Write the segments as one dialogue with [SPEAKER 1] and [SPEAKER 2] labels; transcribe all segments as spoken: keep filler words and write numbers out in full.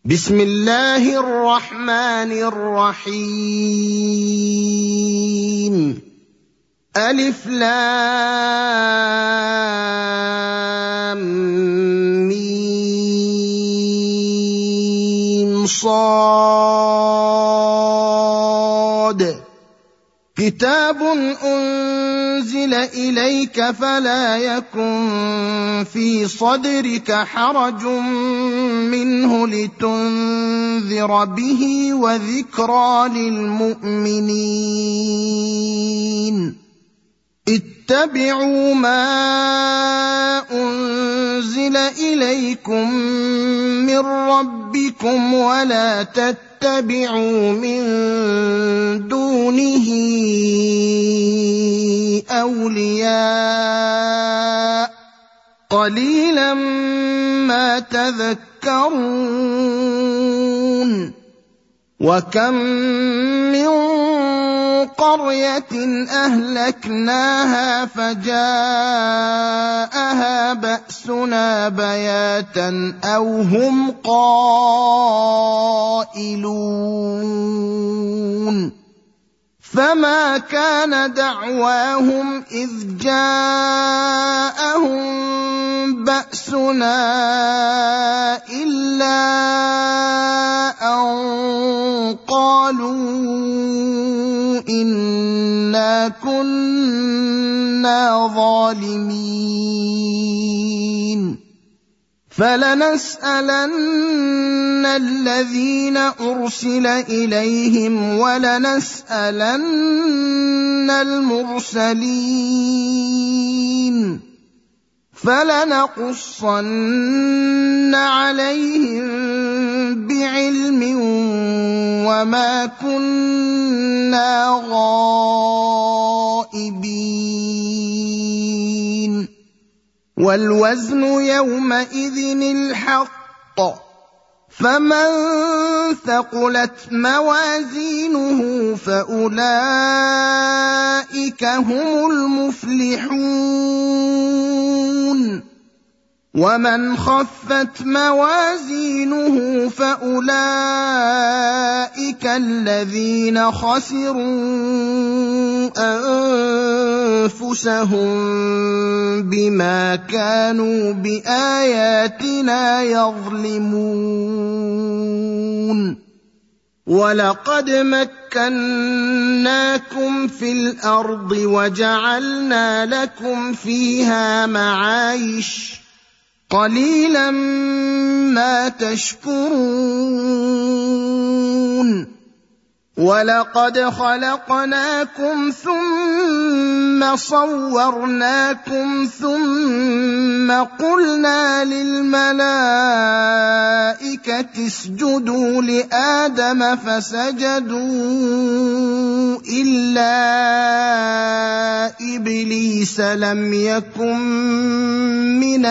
[SPEAKER 1] بسم الله الرحمن الرحيم ألف لام ميم صاد كتاب أنزل إليك فلا يكن في صدرك حرج منه لتنذر به وذكرى للمؤمنين اتبعوا ما أنزل إليكم من ربكم ولا تتبعوا من دونه أولياء قليلا ما تذكرون وكم من قرية أهلكناها فجاءها بأسنا بياتا أو هم قائلون فما كان دعواهم إذ جاءهم بأسنا إلا أن قالوا إنا كنا ظالمين فلنسألن الذين أرسل إليهم ولنسألن المرسلين فلنقصن عليهم بعلم وما كنا غائبين والوزن يومئذ الحق فمن ثقلت موازينه فأولئك هم المفلحون ومن خفت موازينه فأولئك الذين خسروا أنفسهم بما كانوا بآياتنا يظلمون ولقد مكناكم في الأرض وجعلنا لكم فيها معايش قليلا ما تشكرون ولقد خلقناكم ثم صورناكم ثم قلنا للملائكة اسجدوا لآدم فسجدوا إلا إبليس لم يكن من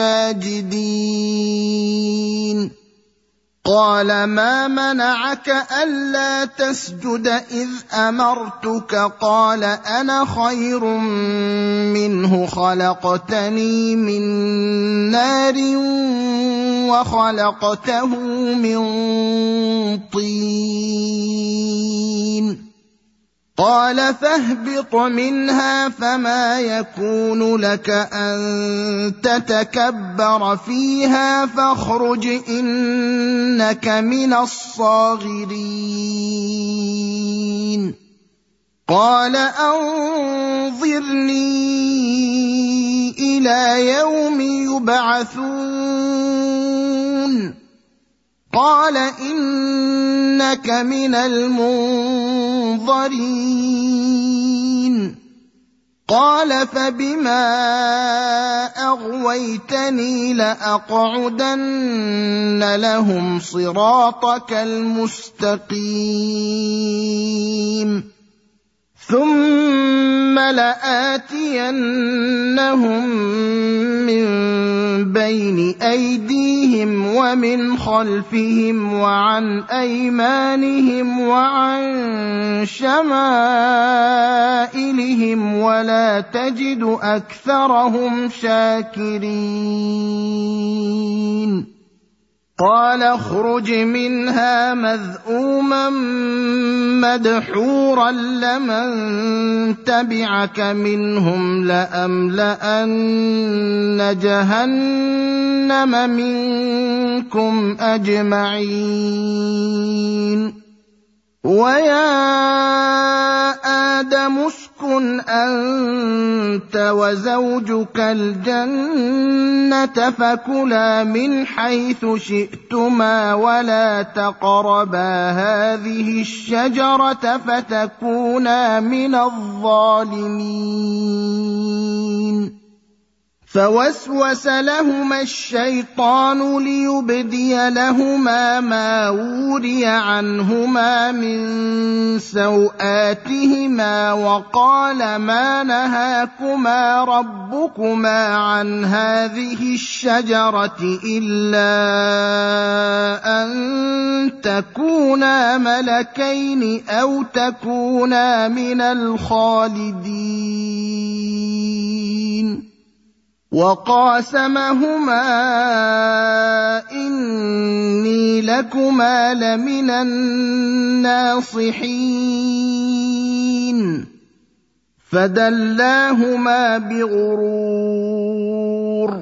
[SPEAKER 1] الساجدين قال ما منعك ألا تسجد إذ أمرتك قال أنا خير منه خلقتني من نار وخلقته من طين قال فاهبط منها فما يكون لك أن تتكبر فيها فاخرج إنك من الصاغرين قال أنظرني إلى يوم يبعثون قال إنك من المنظرين قال فبما أغويتني لأقعدن لهم صراطك المستقيم ثم لآتينهم من بين أيديهم ومن خلفهم وعن أيمانهم وعن شمائلهم ولا تجد أكثرهم شاكرين قال اخرج منها مذءوما مدحورا لمن تبعك منهم لأملأن جهنم منكم أجمعين ويا آدم اسكن أنت وزوجك الجنة فكلا من حيث شئتما ولا تقربا هذه الشجرة فتكونا من الظالمين فوسوس لهما الشيطان ليبدي لهما ما وري عنهما من سوآتهما وقال ما نهاكما ربكما عن هذه الشجرة إلا أن تكونا ملكين أو تكونا من الخالدين وقاسمهما إني لكما لمن الناصحين فدلاهما بغرور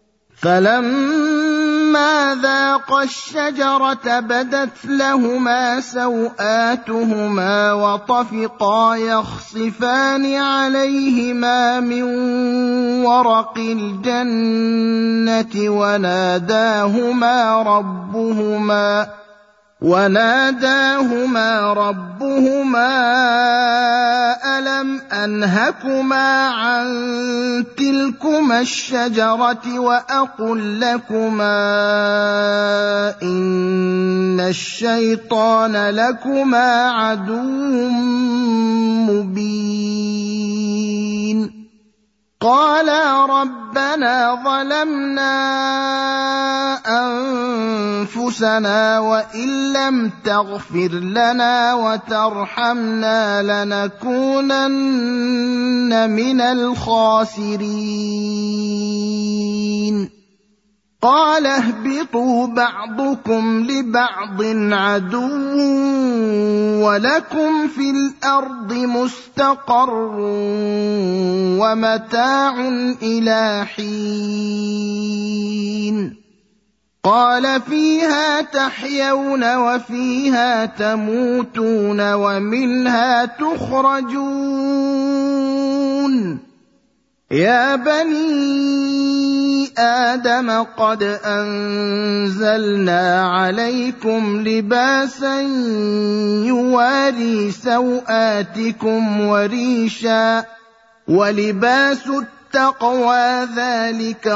[SPEAKER 1] فلما ذاقا الشجرة بدت لهما سوآتهما وطفقا يخصفان عليهما من ورق الجنة وناداهما ربهما وناداهما ربهما ألم أنهكما عن تلكما الشجرة وأقل لكما إن الشيطان لكما عدو مبين قالا ربنا ظلمنا أنفسنا وإن لم تغفر لنا وترحمنا لنكونن من الخاسرين قال اهبطوا بعضكم لبعض عدو ولكم في الأرض مستقر ومتاع إلى حين قال فيها تحيون وفيها تموتون ومنها تخرجون يا بني آدم قد أنزلنا عليكم لباسا يواري سوآتكم وريشا ولباس التقوى ذلك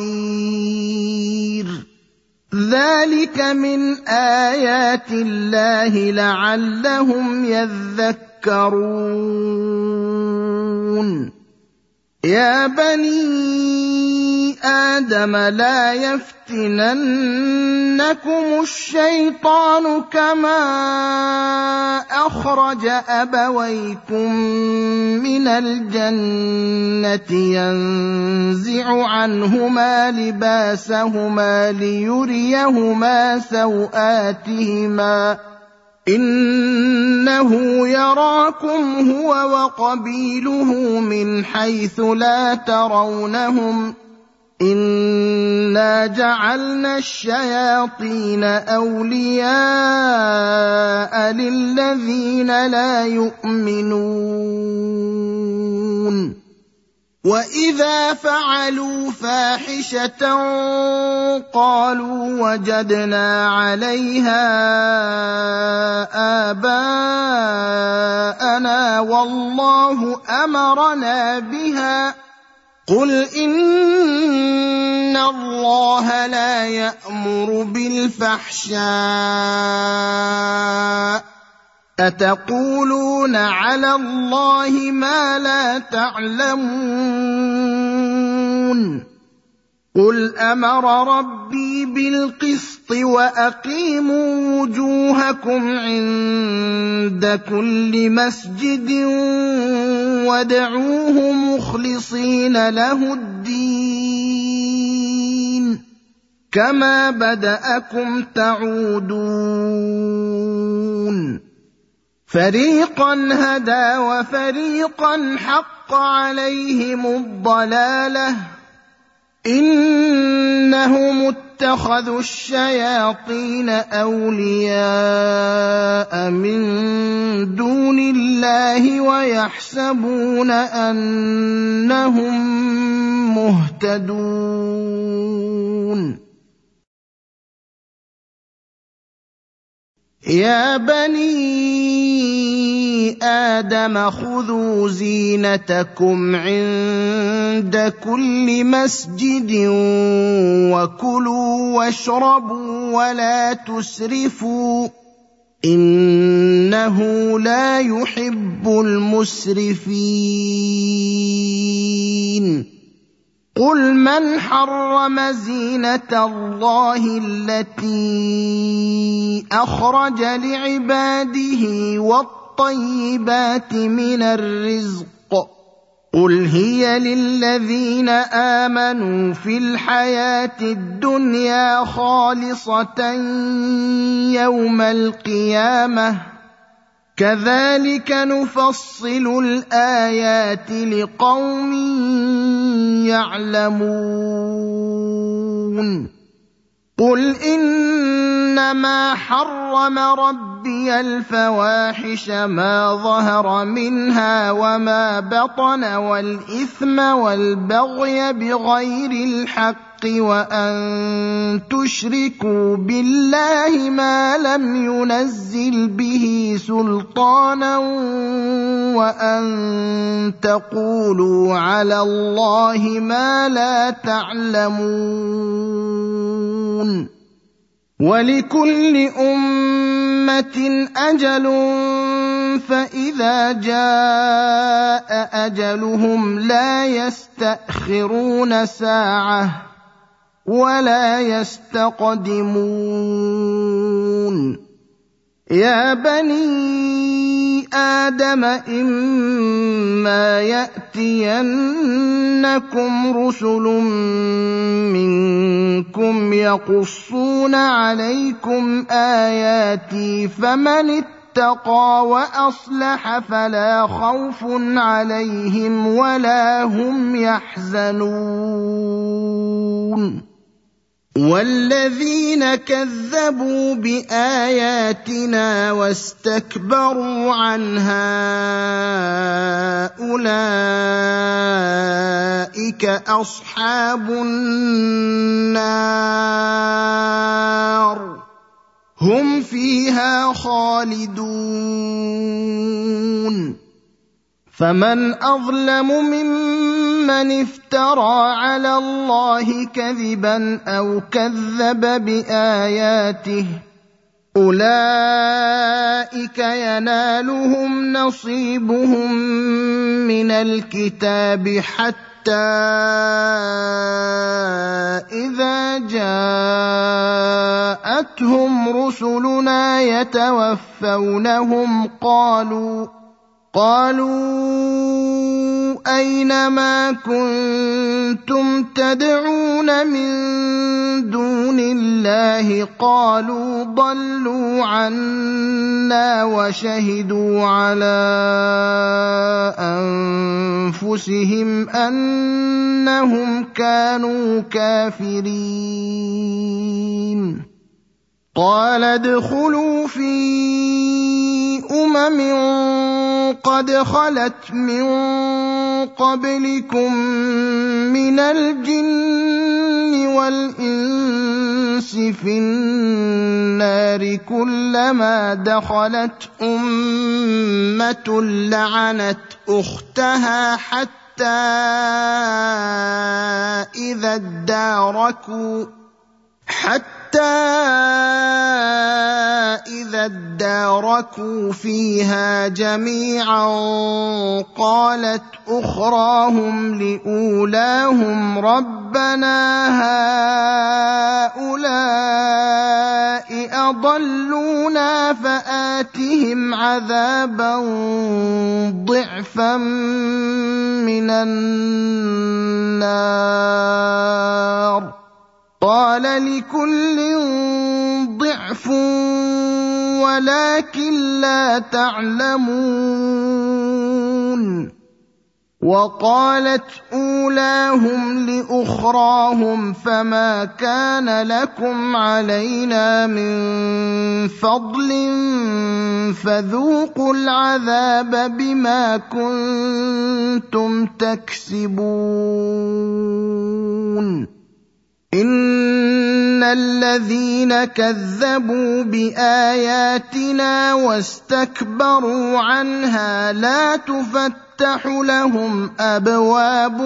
[SPEAKER 1] خير ذلك من آيات الله لعلهم يذكرون يا بني آدم لا يفتننكم الشيطان كما أخرج أبويكم من الجنة ينزع عنهما لباسهما ليريهما سوآتهما إنه يراكم هو وقبيله من حيث لا ترونهم إنا جعلنا الشياطين أولياء للذين لا يؤمنون وإذا فعلوا فاحشة قالوا وجدنا عليها آباءنا والله أمرنا بها قل إن الله لا يأمر بالفحشاء أتقولون على الله ما لا تعلمون قل أمر ربي بالقسط وأقيموا وجوهكم عند كل مسجد وادعوه مخلصين له الدين كما بدأكم تعودون فريقا هدى وفريقا حق عليهم الضلالة إنهم اتخذوا الشياطين أولياء من دون الله ويحسبون أنهم مهتدون يا بني آدم خذوا زينتكم عند كل مسجد وكلوا واشربوا ولا تسرفوا إنه لا يحب المسرفين قل من حرم زينة الله التي أخرج لعباده والطيبات من الرزق قل هي للذين آمنوا في الحياة الدنيا خالصة يوم القيامة كذلك نفصل الآيات لقوم يعلمون قل إنما حرم ربي الفواحش ما ظهر منها وما بطن والإثم والبغي بغير الحق وأن تشركوا بالله ما لم ينزل به سلطانا وأن تقولوا على الله ما لا تعلمون ولكل أمة أجل فإذا جاء أجلهم لا يستأخرون ساعة ولا يستقدمون يا بني آدم إما يأتينكم رسل منكم يقصون عليكم آياتي فمن اتقى وأصلح فلا خوف عليهم ولا هم يحزنون والذين كذبوا بآياتنا واستكبروا عنها أولئك أصحاب النار هم فيها خالدون فمن أظلم ممن افترى على الله كذبا أو كذب بآياته أولئك ينالهم نصيبهم من الكتاب حتى إذا جاءتهم رسلنا يتوفونهم قالوا قالوا أين ما كنتم تدعون من دون الله قالوا ضلوا عنا وشهدوا على أنفسهم أنهم كانوا كافرين قال ادخلوا في أمم قد خلت من قبلكم من الجن والإنس في النار كلما دخلت أمة لعنت أختها حتى إذا اداركوا حتى إذا اداركوا فيها جميعا قالت أخراهم لأولاهم ربنا هؤلاء أضلونا فآتهم عذابا ضعفا من النار قال لكل ضعف ولكن لا تعلمون. وقالت أولاهم لأخراهم فما كان لكم علينا من فضل فذوقوا العذاب بما كنتم تكسبون. إن الذين كذبوا بآياتنا واستكبروا عنها لا تفتح لهم أبواب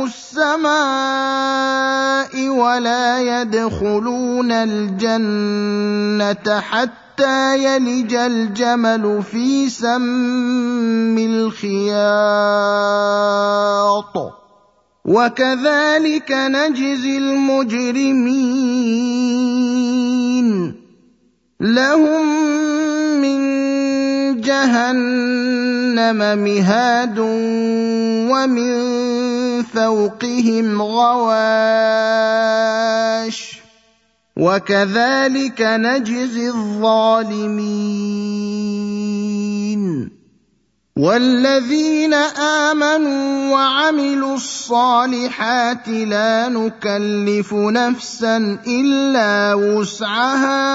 [SPEAKER 1] السماء ولا يدخلون الجنة حتى يلج الجمل في سم الخياط وكذلك نجزي المجرمين. لهم من جهنم مهاد ومن فوقهم غواش وكذلك نجزي الظالمين. والذين آمنوا وعملوا الصالحات لا نكلف نفسا إلا وسعها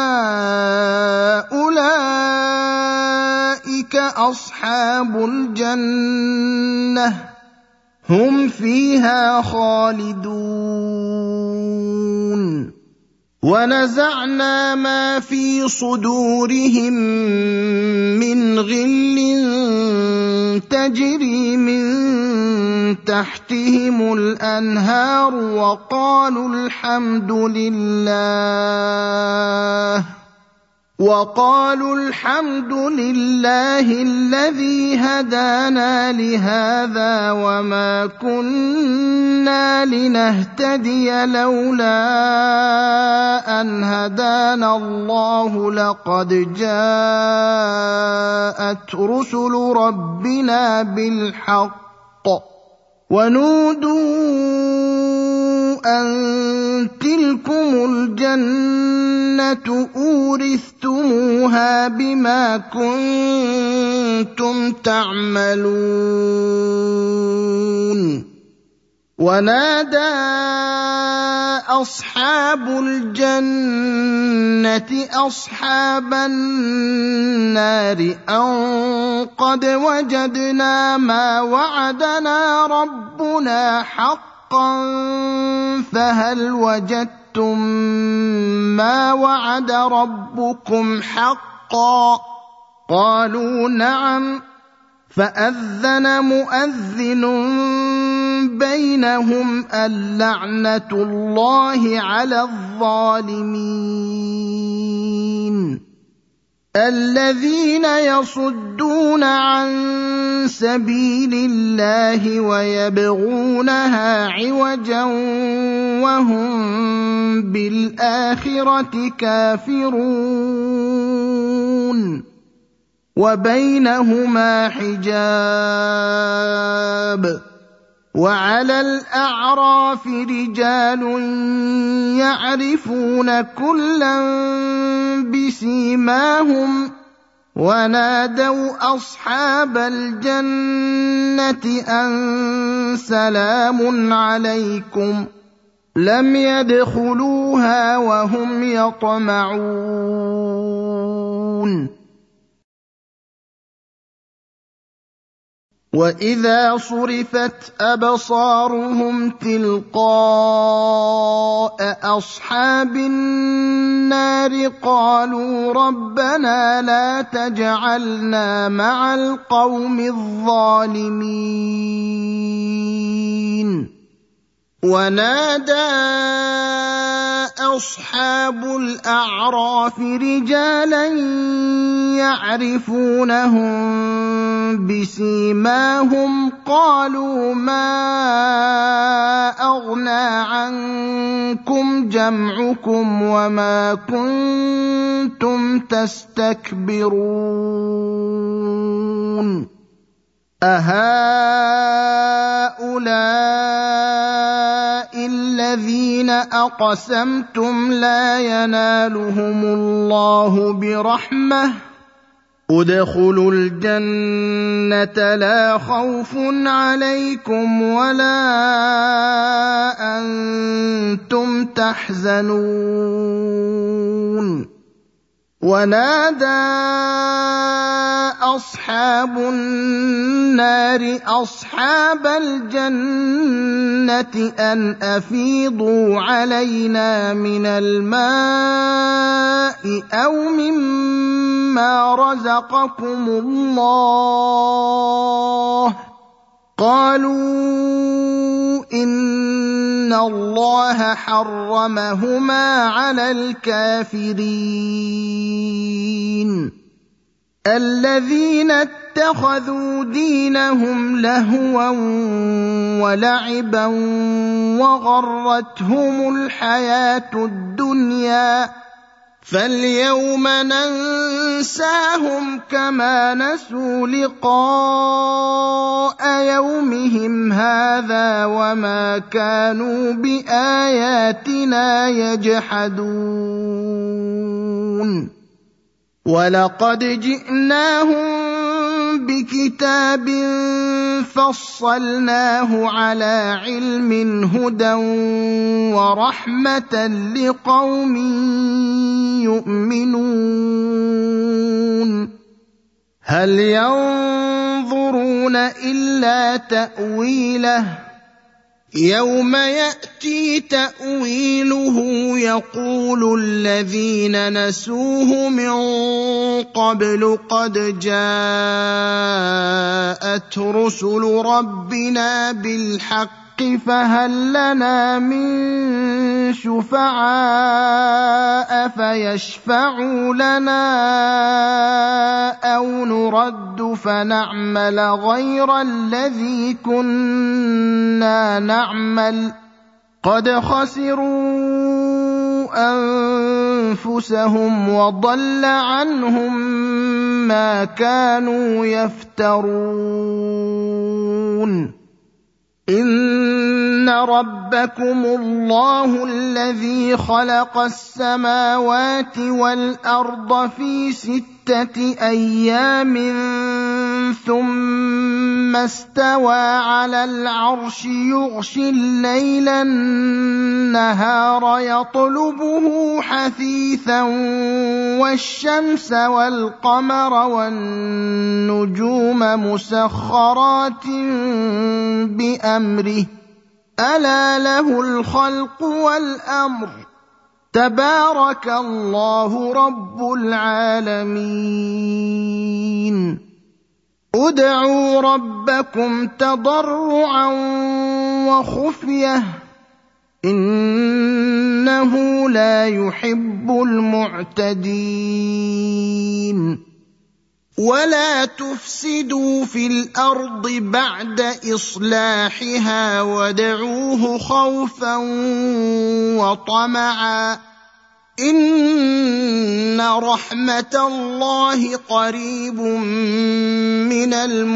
[SPEAKER 1] أولئك أصحاب الجنة هم فيها خالدون. ونزعنا ما في صدورهم من غل تجري من تحتهم الأنهار وقالوا الحمد لله وقالوا الحمد لله الذي هدانا لهذا وما كنا لنهتدي لولا أن هدانا الله لقد جاءت رسل ربنا بالحق ونودوا أن تلكم الجنة أورثتموها بما كنتم تعملون. ونادى أصحاب الجنة أصحاب النار أن قد وجدنا ما وعدنا ربنا حقا فهل وجدتم ما وعد ربكم حقا؟ قالوا نعم. فأذن مؤذن بينهم اللعنة الله على الظالمين. الذين يصدون عن سبيل الله ويبغونها عوجا وهم بالآخرة كافرون وبينهما حجاب. وعلى الأعراف رجال يعرفون كلا بسيماهم ونادوا أصحاب الجنة أن سلام عليكم لم يدخلوها وهم يطمعون. وإذا صرفت أبصارهم تلقاء أصحاب النار قالوا ربنا لا تجعلنا مع القوم الظالمين. ونادى أصحاب الأعراف رجالا يعرفونهم بسيماهم قالوا ما أغنى عنكم جمعكم وما كنتم تستكبرون أهؤلاء الذين الذين أقسمتم لا ينالهم الله برحمة ادخلوا الجنة لا خوف عليكم ولا أنتم تحزنون ونادى أصحاب النار أصحاب الجنة أن أفيضوا علينا من الماء أو مما رزقكم الله قالوا إن الله حرمهما على الكافرين الذين اتخذوا دينهم لهوا ولعبا وغرتهم الحياة الدنيا فاليوم ننساهم كما نسوا لقاء يومهم هذا وما كانوا بآياتنا يجحدون ولقد جئناهم بكتاب فصلناه على علم هدى ورحمة لقوم يؤمنون هل ينظرون إلا تأويله يوم يأتي تأويله يقول الذين نسوه من قبل قد جاءت رسل ربنا بالحق فهل لنا من شفعاء فيشفعوا لنا أو نرد فنعمل غير الذي كنا نعمل قد خسروا أنفسهم وضل عنهم ما كانوا يفترون إن ربكم الله الذي خلق السماوات والأرض في ستة أيام ثم استوى على العرش يغشي الليل النهار يطلبه حثيثا والشمس والقمر والنجوم مسخرات بأمره ألا له الخلق والأمر تبارك الله رب العالمين ادعوا ربكم تضرعا وخفية إنه لا يحب المعتدين ولا تفسدوا في الأرض بعد إصلاحها وادعوه خوفا وطمعا إن رحمة الله قريب من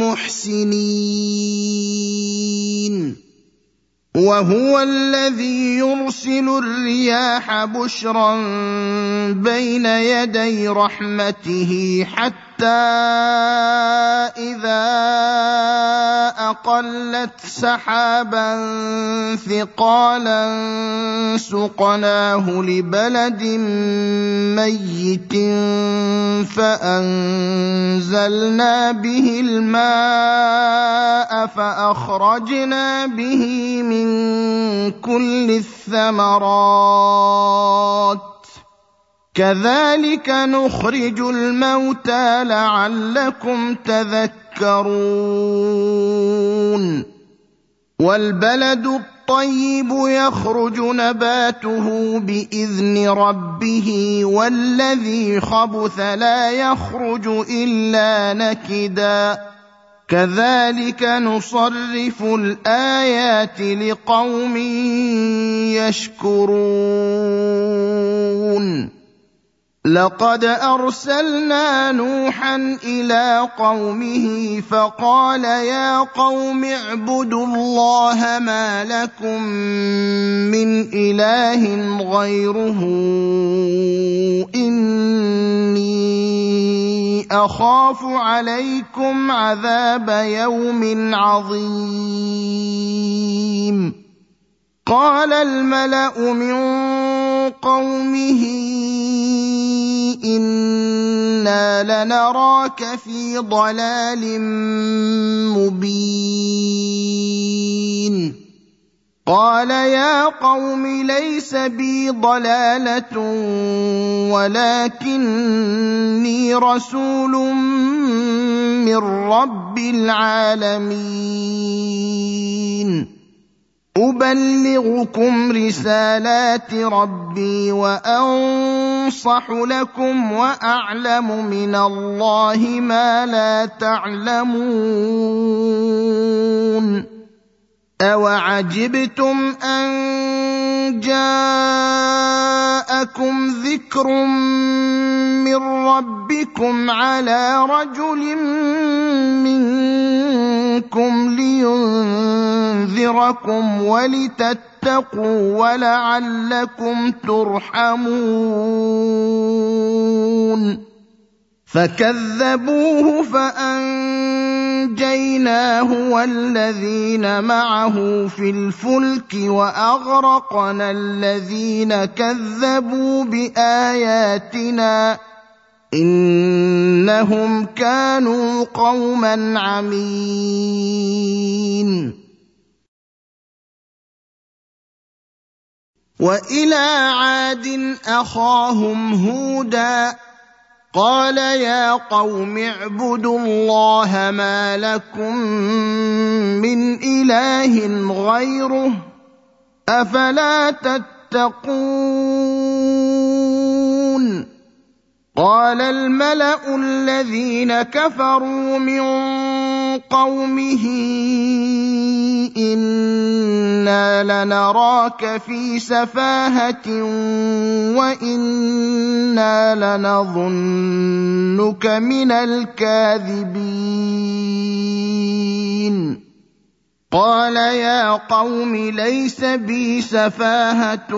[SPEAKER 1] المحسنين وهو الذي يرسل الرياح بشرا بين يدي رحمته حتى إذا أقلت سحابا ثقالا سقناه لبلد ميت فأنزلنا به الماء فأخرجنا به من كل الثمرات كذلك نخرج الموتى لعلكم تذكرون والبلد الطيب يخرج نباته بإذن ربه والذي خبث لا يخرج إلا نكدا كذلك نصرف الآيات لقوم يشكرون لقد أرسلنا نوحا إلى قومه فقال يا قوم اعبدوا الله ما لكم من إله غيره إني أخاف عليكم عذاب يوم عظيم. قال الملأ من قومه إنا لنراك في ضلال مبين. قال يا قوم ليس بي ضلالة ولكني رسول من رب العالمين أبلغكم رسالات ربي وأنصح لكم وأعلم من الله ما لا تعلمون. أوعجبتم أن جاءكم ذكر من ربكم على رجل منكم لينذركم ولتتقوا ولعلكم ترحمون. فكذبوه فأنجيناه والذين معه في الفلك وأغرقنا الذين كذبوا بآياتنا إنهم كانوا قوما عمين. وإلى عاد أخاهم هودا قال يا قوم اعبدوا الله ما لكم من إله غيره أفلا تتقون. قال الملأ الذين كفروا من قومه إنا لنراك في سفاهة وإنا لنظنك من الكاذبين. قال يا قوم ليس بي سفاهة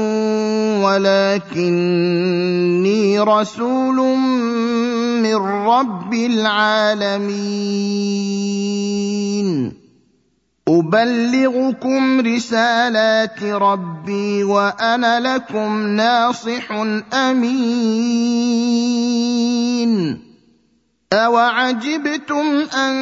[SPEAKER 1] ولكني رسول من رب العالمين أبلغكم رسالات ربي وأنا لكم ناصح أمين. أوعجبتم أن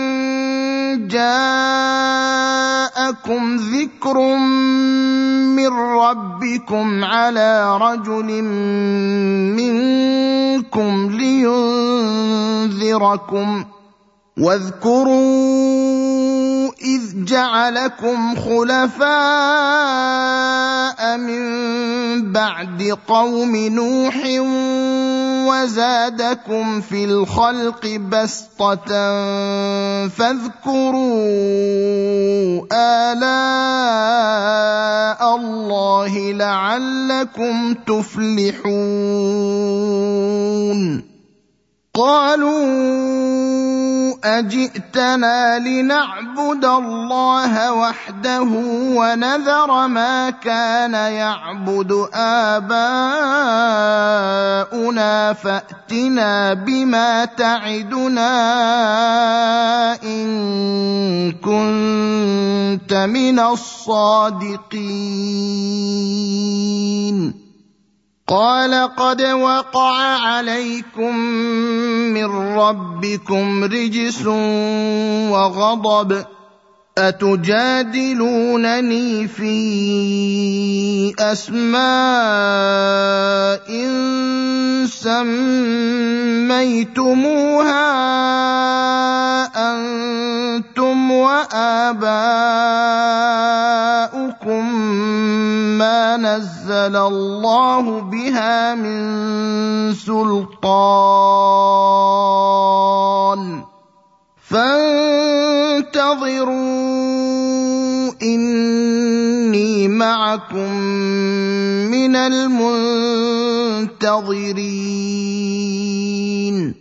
[SPEAKER 1] جاءكم ذكر من ربكم على رجل منكم لينذركم واذكروا إذ جعلكم خلفاء من بعد قوم نوح وزادكم في الخلق بسطة فاذكروا آلاء الله لعلكم تفلحون. قالوا أجئتنا لنعبد الله وحده ونذر ما كان يعبد آباؤنا فأتنا بما تعدنا إن كنت من الصادقين. قال قد وقع عليكم من ربكم رجس وغضب أتجادلونني في أسماء سميتموها أنتم وآباؤكم ما نزل الله بها من سلطان فانتظروا إني معكم من المنتظرين منتظرين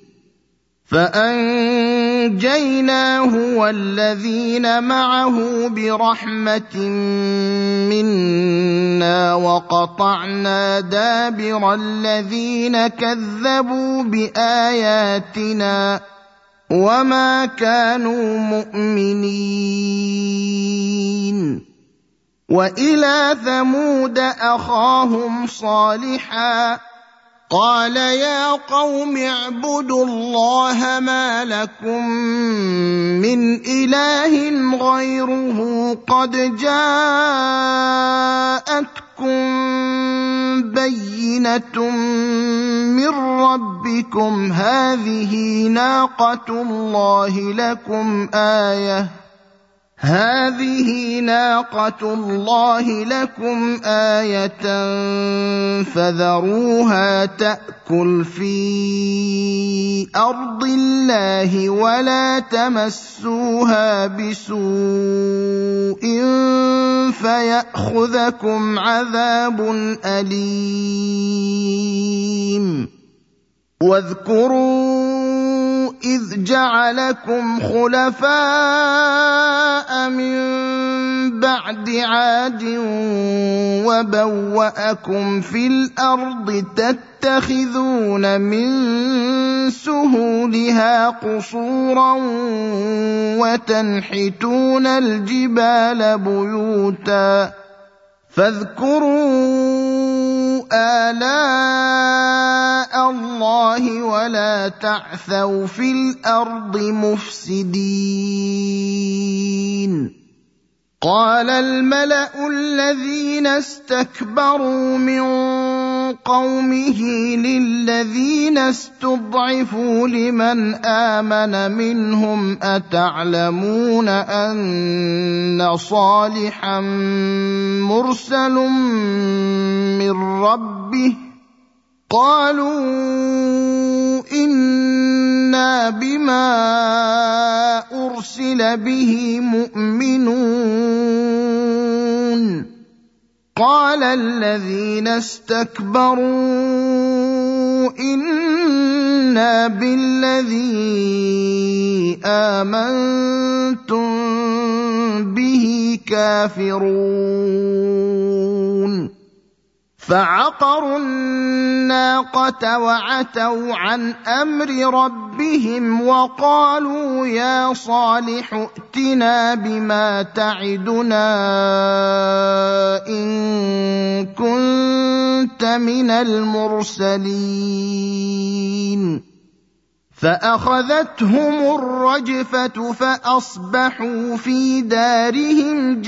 [SPEAKER 1] فأنجيناه والذين معه برحمة منا وقطعنا دابر الذين كذبوا بآياتنا وما كانوا مؤمنين وإلى ثمود أخاهم صالحا قال يا قوم اعبدوا الله ما لكم من إله غيره قد جاءتكم بينة من ربكم هذه ناقة الله لكم آية هذه ناقة الله لكم آية فذروها تأكل في أرض الله ولا تمسوها بسوء فيأخذكم عذاب أليم واذكروا إذ جعلكم خلفاء من بعد عاد وبوأكم في الأرض تتخذون من سهولها قصورا وتنحتون الجبال بيوتا فاذكروا آلاء الله ولا تعثوا في الأرض مفسدين قال الملأ الذين استكبروا من قومه للذين استضعفوا لمن آمن منهم أتعلمون أن صالحا مرسل من ربه قالوا إنا بما أرسل به مؤمنون قال الذين استكبروا إنا بالذي آمنتم به كافرون فعقروا الناقة وعتوا عن أمر ربهم وقالوا يا صالح ائتنا بما تعدنا إن كنت من المرسلين فأخذتهم الرجفة فأصبحوا في دارهم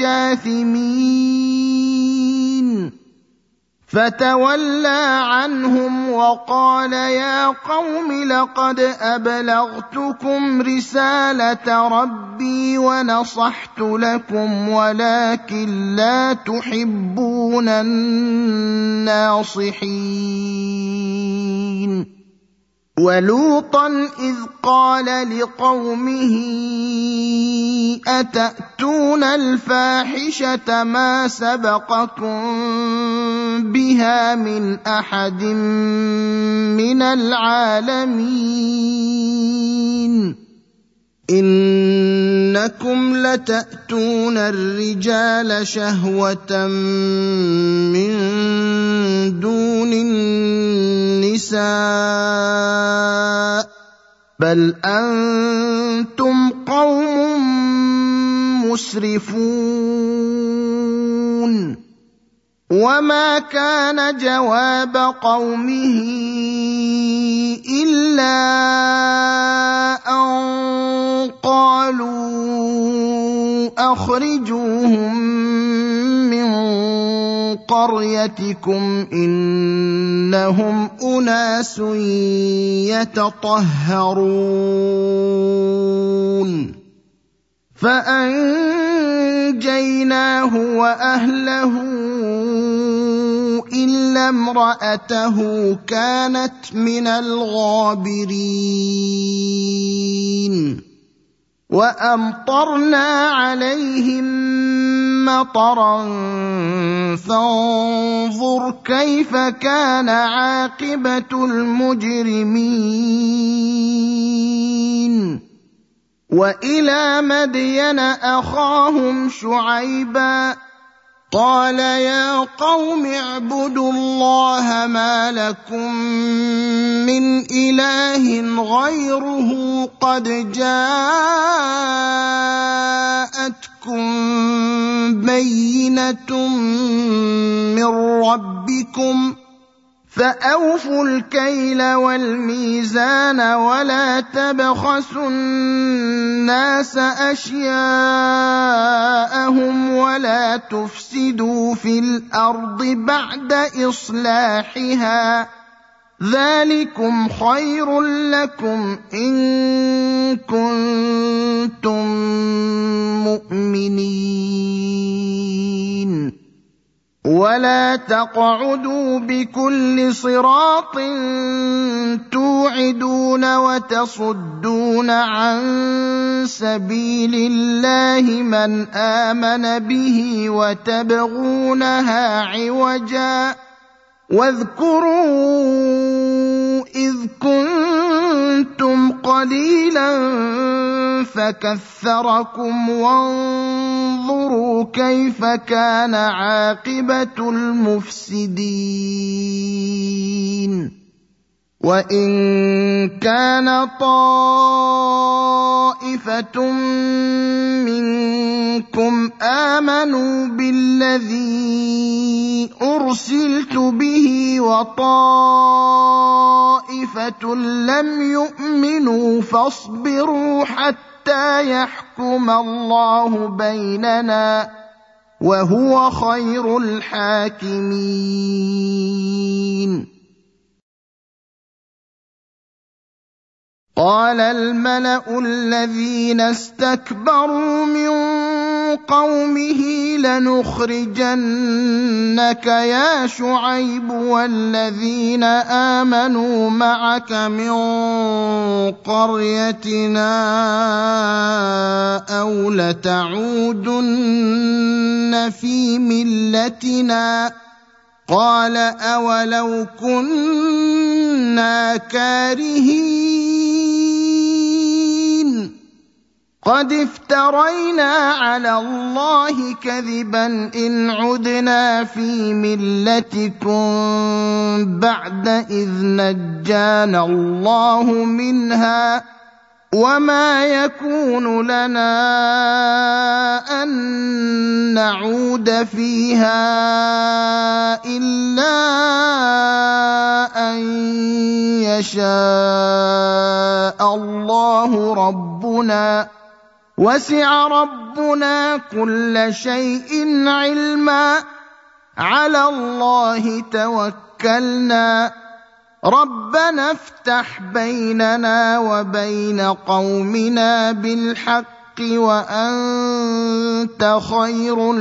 [SPEAKER 1] جاثمين فتولى عنهم وقال يا قوم لقد أبلغتكم رسالة ربي ونصحت لكم ولكن لا تحبون الناصحين ولوطا إذ قال لقومه أتأتون الفاحشة ما سبقكم بها من أحد من العالمين إنكم لتأتون الرجال شهوة من دون النساء بل أنتم قوم مسرفون وما كان جواب قومه إلا أن قالوا أخرجوهم من قريتكم إنهم أناس يتطهرون فأنجيناه وأهله إلا امرأته كانت من الغابرين وأمطرنا عليهم مطرا فانظر كيف كان عاقبة المجرمين وإلى مدين أخاهم شعيبا قال يا قوم اعبدوا الله ما لكم من إله غيره قد جاءتكم بينة من ربكم فأوفوا الكيل والميزان ولا تبخسوا الناس أشياءهم ولا تفسدوا في الأرض بعد إصلاحها ذلكم خير لكم إن كنتم مؤمنين ولا تقعدوا بكل صراط توعدون وتصدون عن سبيل الله من آمن به وتبغونها عوجا واذكروا إذ كنتم قليلا فكثركم وانظروا كيف كان عاقبة المفسدين وإن كان طائفة منكم آمنوا بالذي أرسلت به وطائفة لم يؤمنوا فاصبروا حتى يحكم الله بيننا وهو خير الحاكمين قال الملأ الذين استكبروا من قومه لنخرجنك يا شعيب والذين آمنوا معك من قريتنا أو لتعودن في ملتنا قال أولو كنا كارهين قد افترينا على الله كذبا إن عدنا في ملتكم بعد إذ نجانا الله منها وما يكون لنا أن نعود فيها إلا أن يشاء الله ربنا وسع ربنا كل شيء علما على الله توكلنا ربنا افتح بيننا وبين قومنا بالحق وأنت خير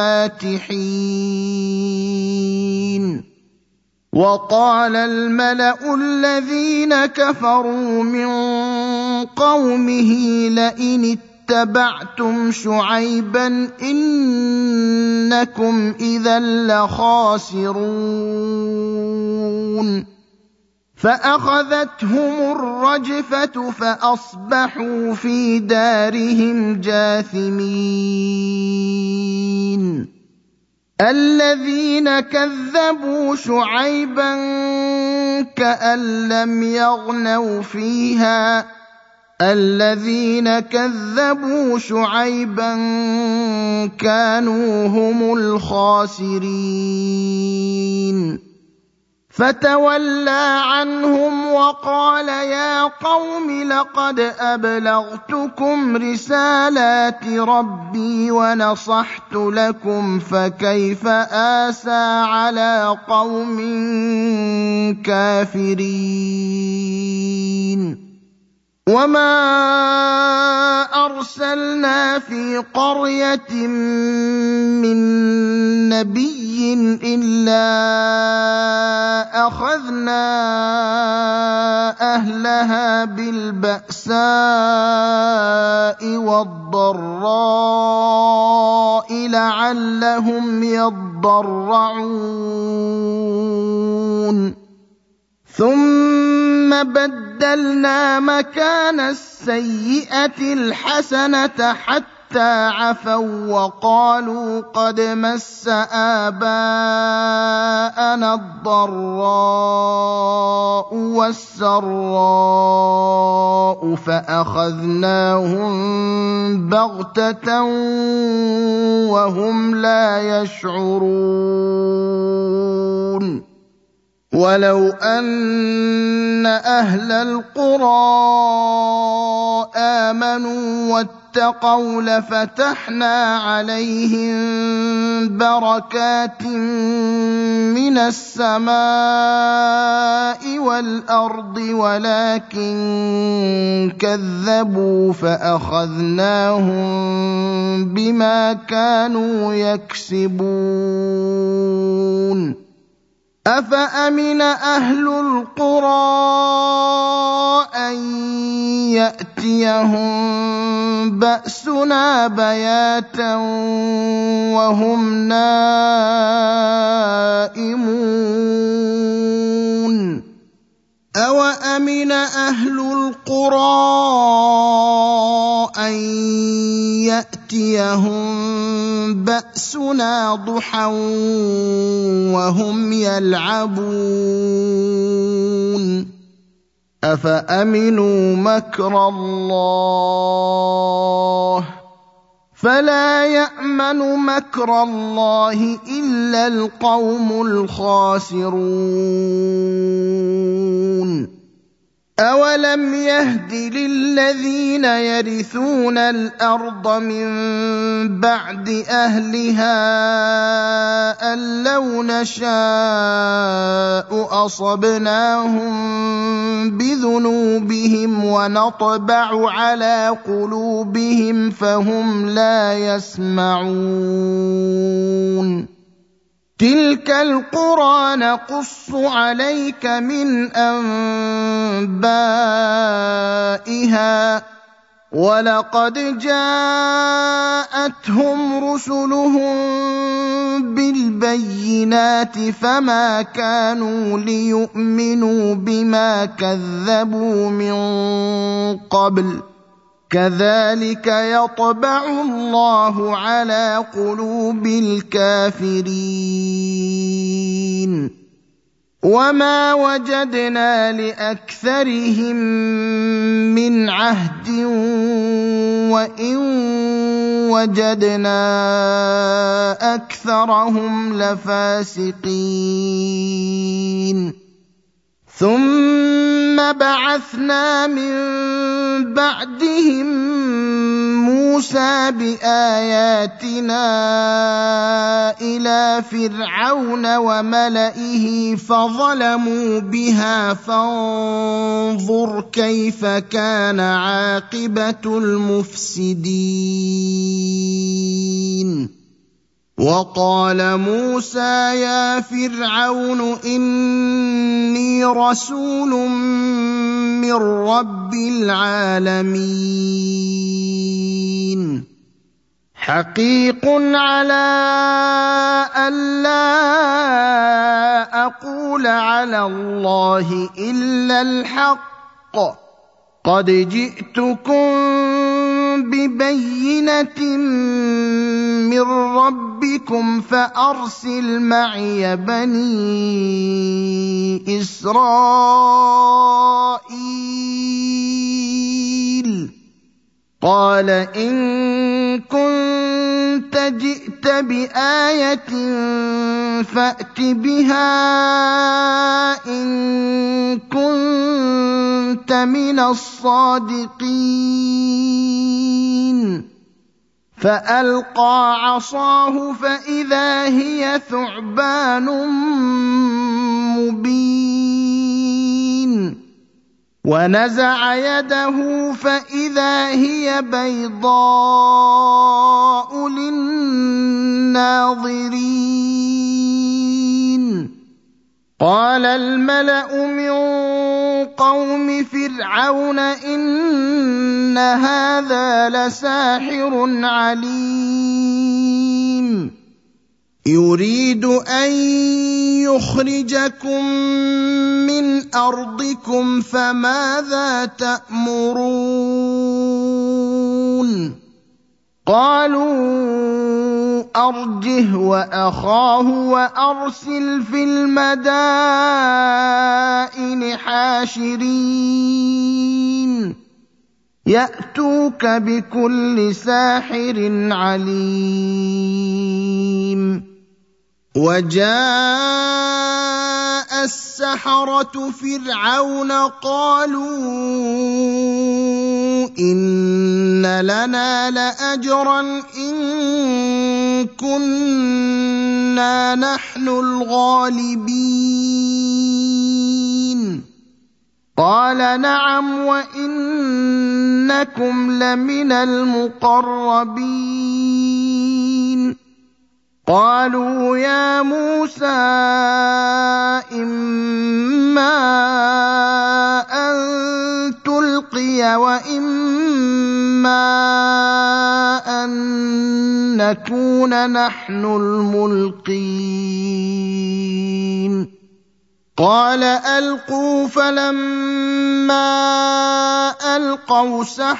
[SPEAKER 1] الفاتحين وقال الملأ الذين كفروا من قومه لئن اتبعتم شعيبا إنكم إذا لخاسرون فأخذتهم الرجفة فأصبحوا في دارهم جاثمين الذين كذبوا شعيبا كأن لم يغنوا فيها الذين كذبوا شعيبا كانوا هم الخاسرين فتولى عنهم وقال يا قوم لقد أبلغتكم رسالات ربي ونصحت لكم فكيف آسى على قوم كافرين وما أَرْسَلْنَا فِي قَرْيَةٍ مِّن نَّبِيٍّ إِلَّا أَخَذْنَا أَهْلَهَا بِالْبَأْسَاءِ وَالضَّرَّاءِ لَعَلَّهُمْ يَضَّرَّعُونَ ثُمَّ بَدَّلْنَا مَكَانَ السَّيِّئَةِ الْحَسَنَةَ حَتَّىٰ عَفَوا وَّقَالُوا قَدْ مَسَّ آبَاءَنَا الضَّرَّاءُ وَالسَّرَّاءُ فَأَخَذْنَاهُم بَغْتَةً وَهُمْ لَا يَشْعُرُونَ وَلَوْ أَنَّ أَهْلَ الْقُرَىٰ آمَنُوا وَاتَّقَوْا لَفَتَحْنَا عَلَيْهِم بَرَكَاتٍ مِّنَ السَّمَاءِ وَالْأَرْضِ وَلَٰكِن كَذَّبُوا فَأَخَذْنَاهُم بِمَا كَانُوا يَكْسِبُونَ أَفَأَمِنَ أَهْلُ الْقُرَىٰ أَن يَأْتِيَهُم بَأْسُنَا بَيَاتًا وَهُمْ نَائِمُونَ أَوَأَمِنَ أَهْلُ الْقُرَىٰ أَن يَأْتِيَهُم بَأْسُنَا ضُحًى وَهُمْ يَلْعَبُونَ أَفَأَمِنُوا مَكْرَ اللَّهِ فَلَا يَأْمَنُ مَكْرَ اللَّهِ إِلَّا الْقَوْمُ الْخَاسِرُونَ أَوَلَمْ يَهْدِ لِلَّذِينَ يَرِثُونَ الْأَرْضَ مِن بَعْدِ أَهْلِهَا أَن لَّوْ نَشَاءُ أَصَبْنَاهُم بِذُنُوبِهِمْ وَنَطْبَعُ عَلَىٰ قُلُوبِهِمْ فَهُمْ لَا يَسْمَعُونَ تِلْكَ الْقُرَىٰ نَقُصُّ عَلَيْكَ مِنْ أَنبَائِهَا ۚ وَلَقَدْ جَاءَتْهُمْ رُسُلُهُم بِالْبَيِّنَاتِ فَمَا كَانُوا لِيُؤْمِنُوا بِمَا كَذَّبُوا مِن قَبْلُ ۚ كَذَٰلِكَ يَطْبَعُ اللَّهُ عَلَىٰ قُلُوبِ الْكَافِرِينَ وَمَا وَجَدْنَا لِأَكْثَرِهِم مِّنْ عَهْدٍ وَإِن وَجَدْنَا أَكْثَرَهُمْ لَفَاسِقِينَ ثُمَّ بَعَثْنَا مِن بَعْدِهِم مُّوسَىٰ بِآيَاتِنَا إِلَىٰ فِرْعَوْنَ وَمَلَئِهِ فَظَلَمُوا بِهَا فَانظُرْ كَيْفَ كَانَ عَاقِبَةُ الْمُفْسِدِينَ وَقَالَ مُوسَىٰ يَا فِرْعَوْنُ إِنِّي رَسُولٌ مِّن رَّبِّ الْعَالَمِينَ حَقِيقٌ عَلَىٰ أَلَّا أَقُولَ عَلَى اللَّهِ إِلَّا الْحَقَّ قَدْ جِئْتُكُم بِبَيِّنَةٍ مِّن رَّبِّكُمْ فَأَرْسِلْ مَعِيَ بَنِي إِسْرَائِيلَ قَالَ إِن كُنتَ جِئْتَ بِآيَةٍ فَأْتِ بِهَا إِن كُنتَ مِنَ الصَّادِقِينَ فَأَلْقَىٰ عَصَاهُ فَإِذَا هِيَ ثُعْبَانٌ مُّبِينٌ ونزع يده فإذا هي بيضاء للناظرين قال الملأ من قوم فرعون إن هذا لساحر عليم يريد أن يخرجكم من أرضكم فماذا تأمرون قالوا أرجه وأخاه وأرسل في المدائن حاشرين يأتوك بكل ساحر عليم وجاء السحرة فرعون قالوا إن لنا لأجرا إن كنا نحن الغالبين قال نعم وإنكم لمن المقربين قالوا يا موسى إما أن تلقي وإما أن نكون نحن الملقين قال ألقوا فلما ألقوا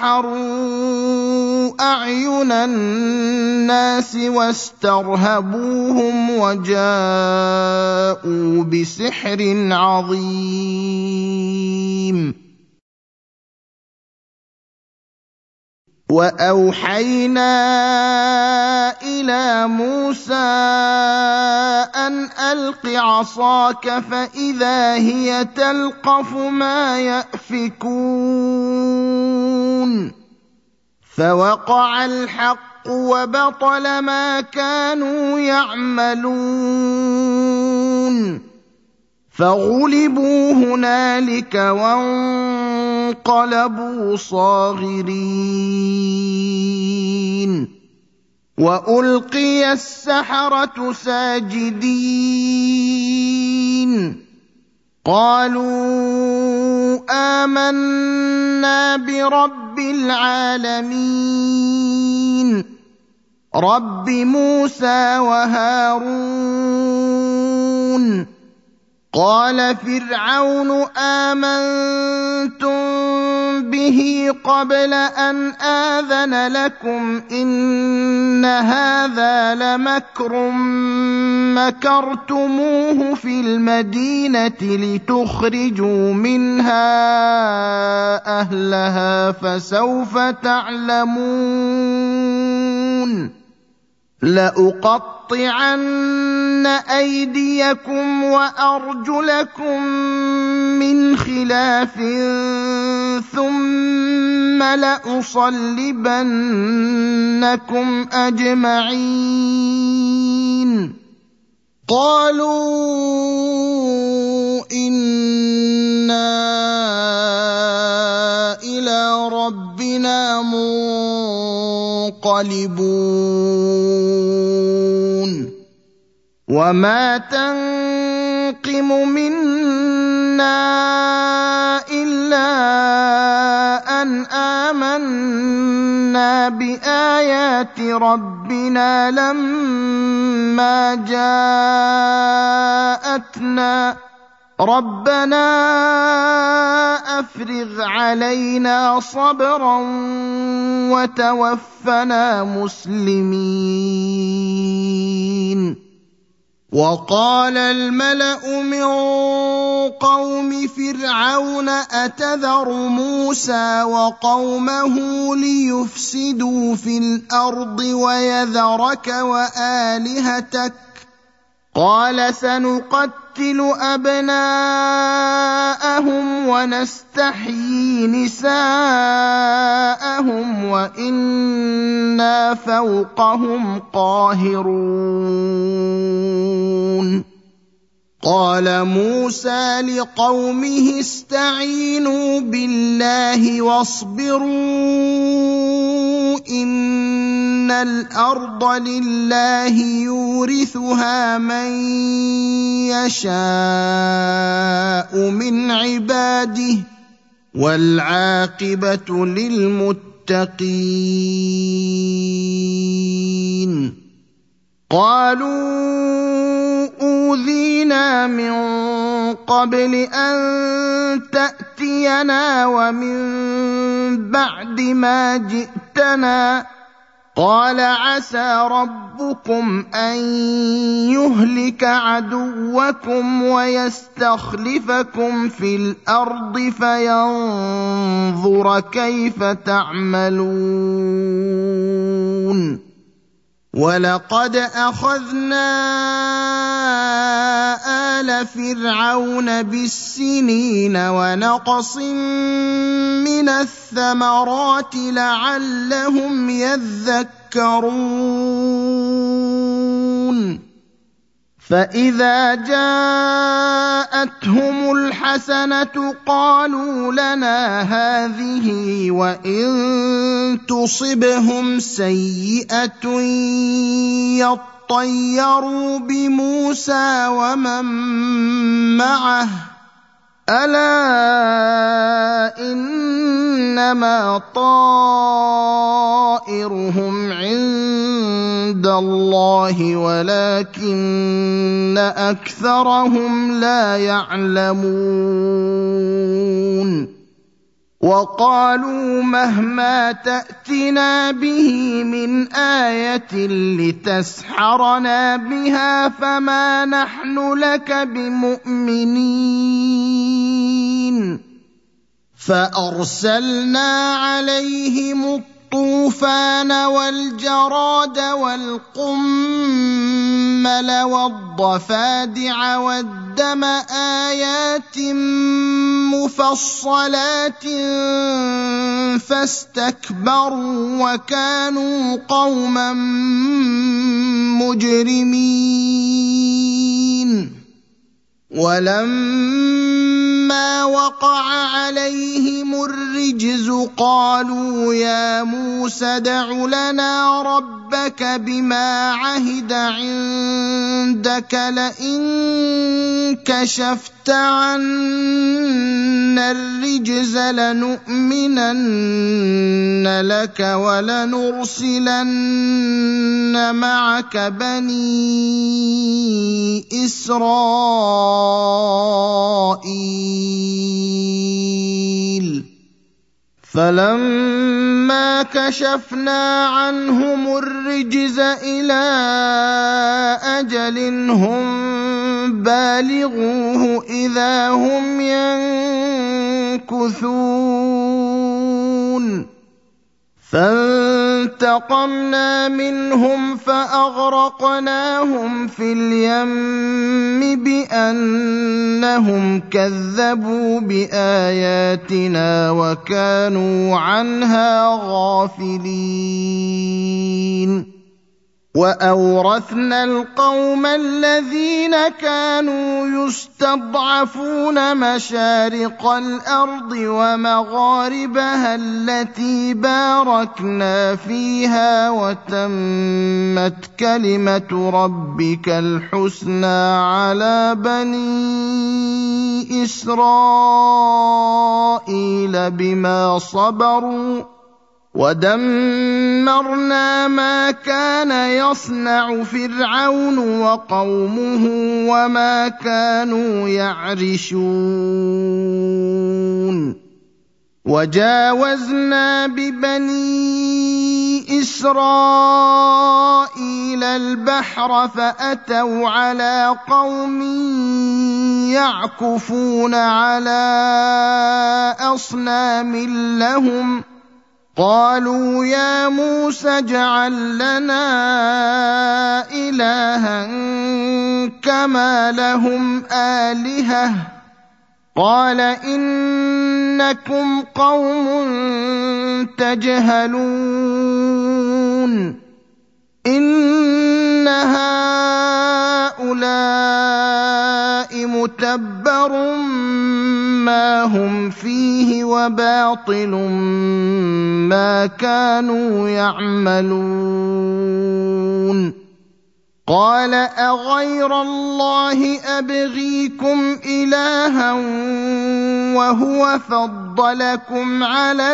[SPEAKER 1] سحروا أعين الناس واسترهبوهم وجاءوا بسحر عظيم وأوحينا إلى موسى أن ألق عصاك فإذا هي تلقف ما يأفكون فوقع الحق وبطل ما كانوا يعملون فغلبوا هنالك وانقلبوا صاغرين وألقي السحرة ساجدين قالوا آمنا برب العالمين رب موسى وهارون قال فرعون آمنتم به قبل أن آذن لكم إن هذا لمكر مكرتموه في المدينة لتخرجوا منها أهلها فسوف تعلمون لأقطعن أيديكم وأرجلكم من خلاف ثم لأصلبنكم أجمعين قالوا إنا إلى ربنا منقلبون وما تنقم منا إلا أن آمنا بآيات ربنا لما جاءتنا ربنا أفرغ علينا صبرا وتوفنا مسلمين وقال الملأ من قوم فرعون أتذر موسى وقومه ليفسدوا في الأرض ويذرك وآلهتك قال سنقتل أبناءهم ونستحيي نساءهم وإنا فوقهم قاهرون قال موسى لقومه استعينوا بالله واصبروا إن الأرض لله يورثها من يشاء من عباده والعاقبة للمتقين. قالوا أوذينا من قبل أن تأتينا ومن بعد ما جئتنا قال عسى ربكم أن يهلك عدوكم ويستخلفكم في الأرض فينظر كيف تعملون. ولقد أخذنا آل فرعون بالسنين ونقص من الثمرات لعلهم يذكرون. فإذا جاءتهم الحسنة قالوا لنا هذه وإن تصبهم سيئة يطيروا بموسى ومن معه ألا إنما طائرهم عند الله ولكن أكثرهم لا يعلمون. وقالوا مهما تأتنا به من آية لتسحرنا بها فما نحن لك بمؤمنين. فأرسلنا عليهم الطوفان والجراد والقمل والضفادع والدم آيات مفصلات فاستكبروا وكانوا قوما مجرمين. ولما وقع عليهم الرجز قالوا يا موسى ادع لنا ربك بما عهد عندك لئن كشفت عنا الرجز لنؤمنن لك ولنرسلن معك بني إسرائيل. فلما كشفنا عنهم الرجز إلى أجل هم بالغوه إذا هم ينكثون. فانتقمنا منهم فأغرقناهم في اليم بأنهم كذبوا بآياتنا وكانوا عنها غافلين. وأورثنا القوم الذين كانوا يستضعفون مشارق الأرض ومغاربها التي باركنا فيها وتمت كلمة ربك الحسنى على بني إسرائيل بما صبروا ودمرنا ما كان يصنع فرعون وقومه وما كانوا يعرشون. وجاوزنا ببني إسرائيل البحر فأتوا على قوم يعكفون على أصنام لهم قالوا يا موسى اجعل لنا إلها كما لهم آلهة قال إنكم قوم تجهلون. إن هؤلاء مُتَبَّرٌ مَا هُمْ فِيهِ وَبَاطِلٌ مَا كَانُوا يَعْمَلُونَ قَالَ أَغَيْرَ اللَّهِ أَبْغِيكُمْ إِلَٰهًا وَهُوَ فَضَّلَكُمْ عَلَى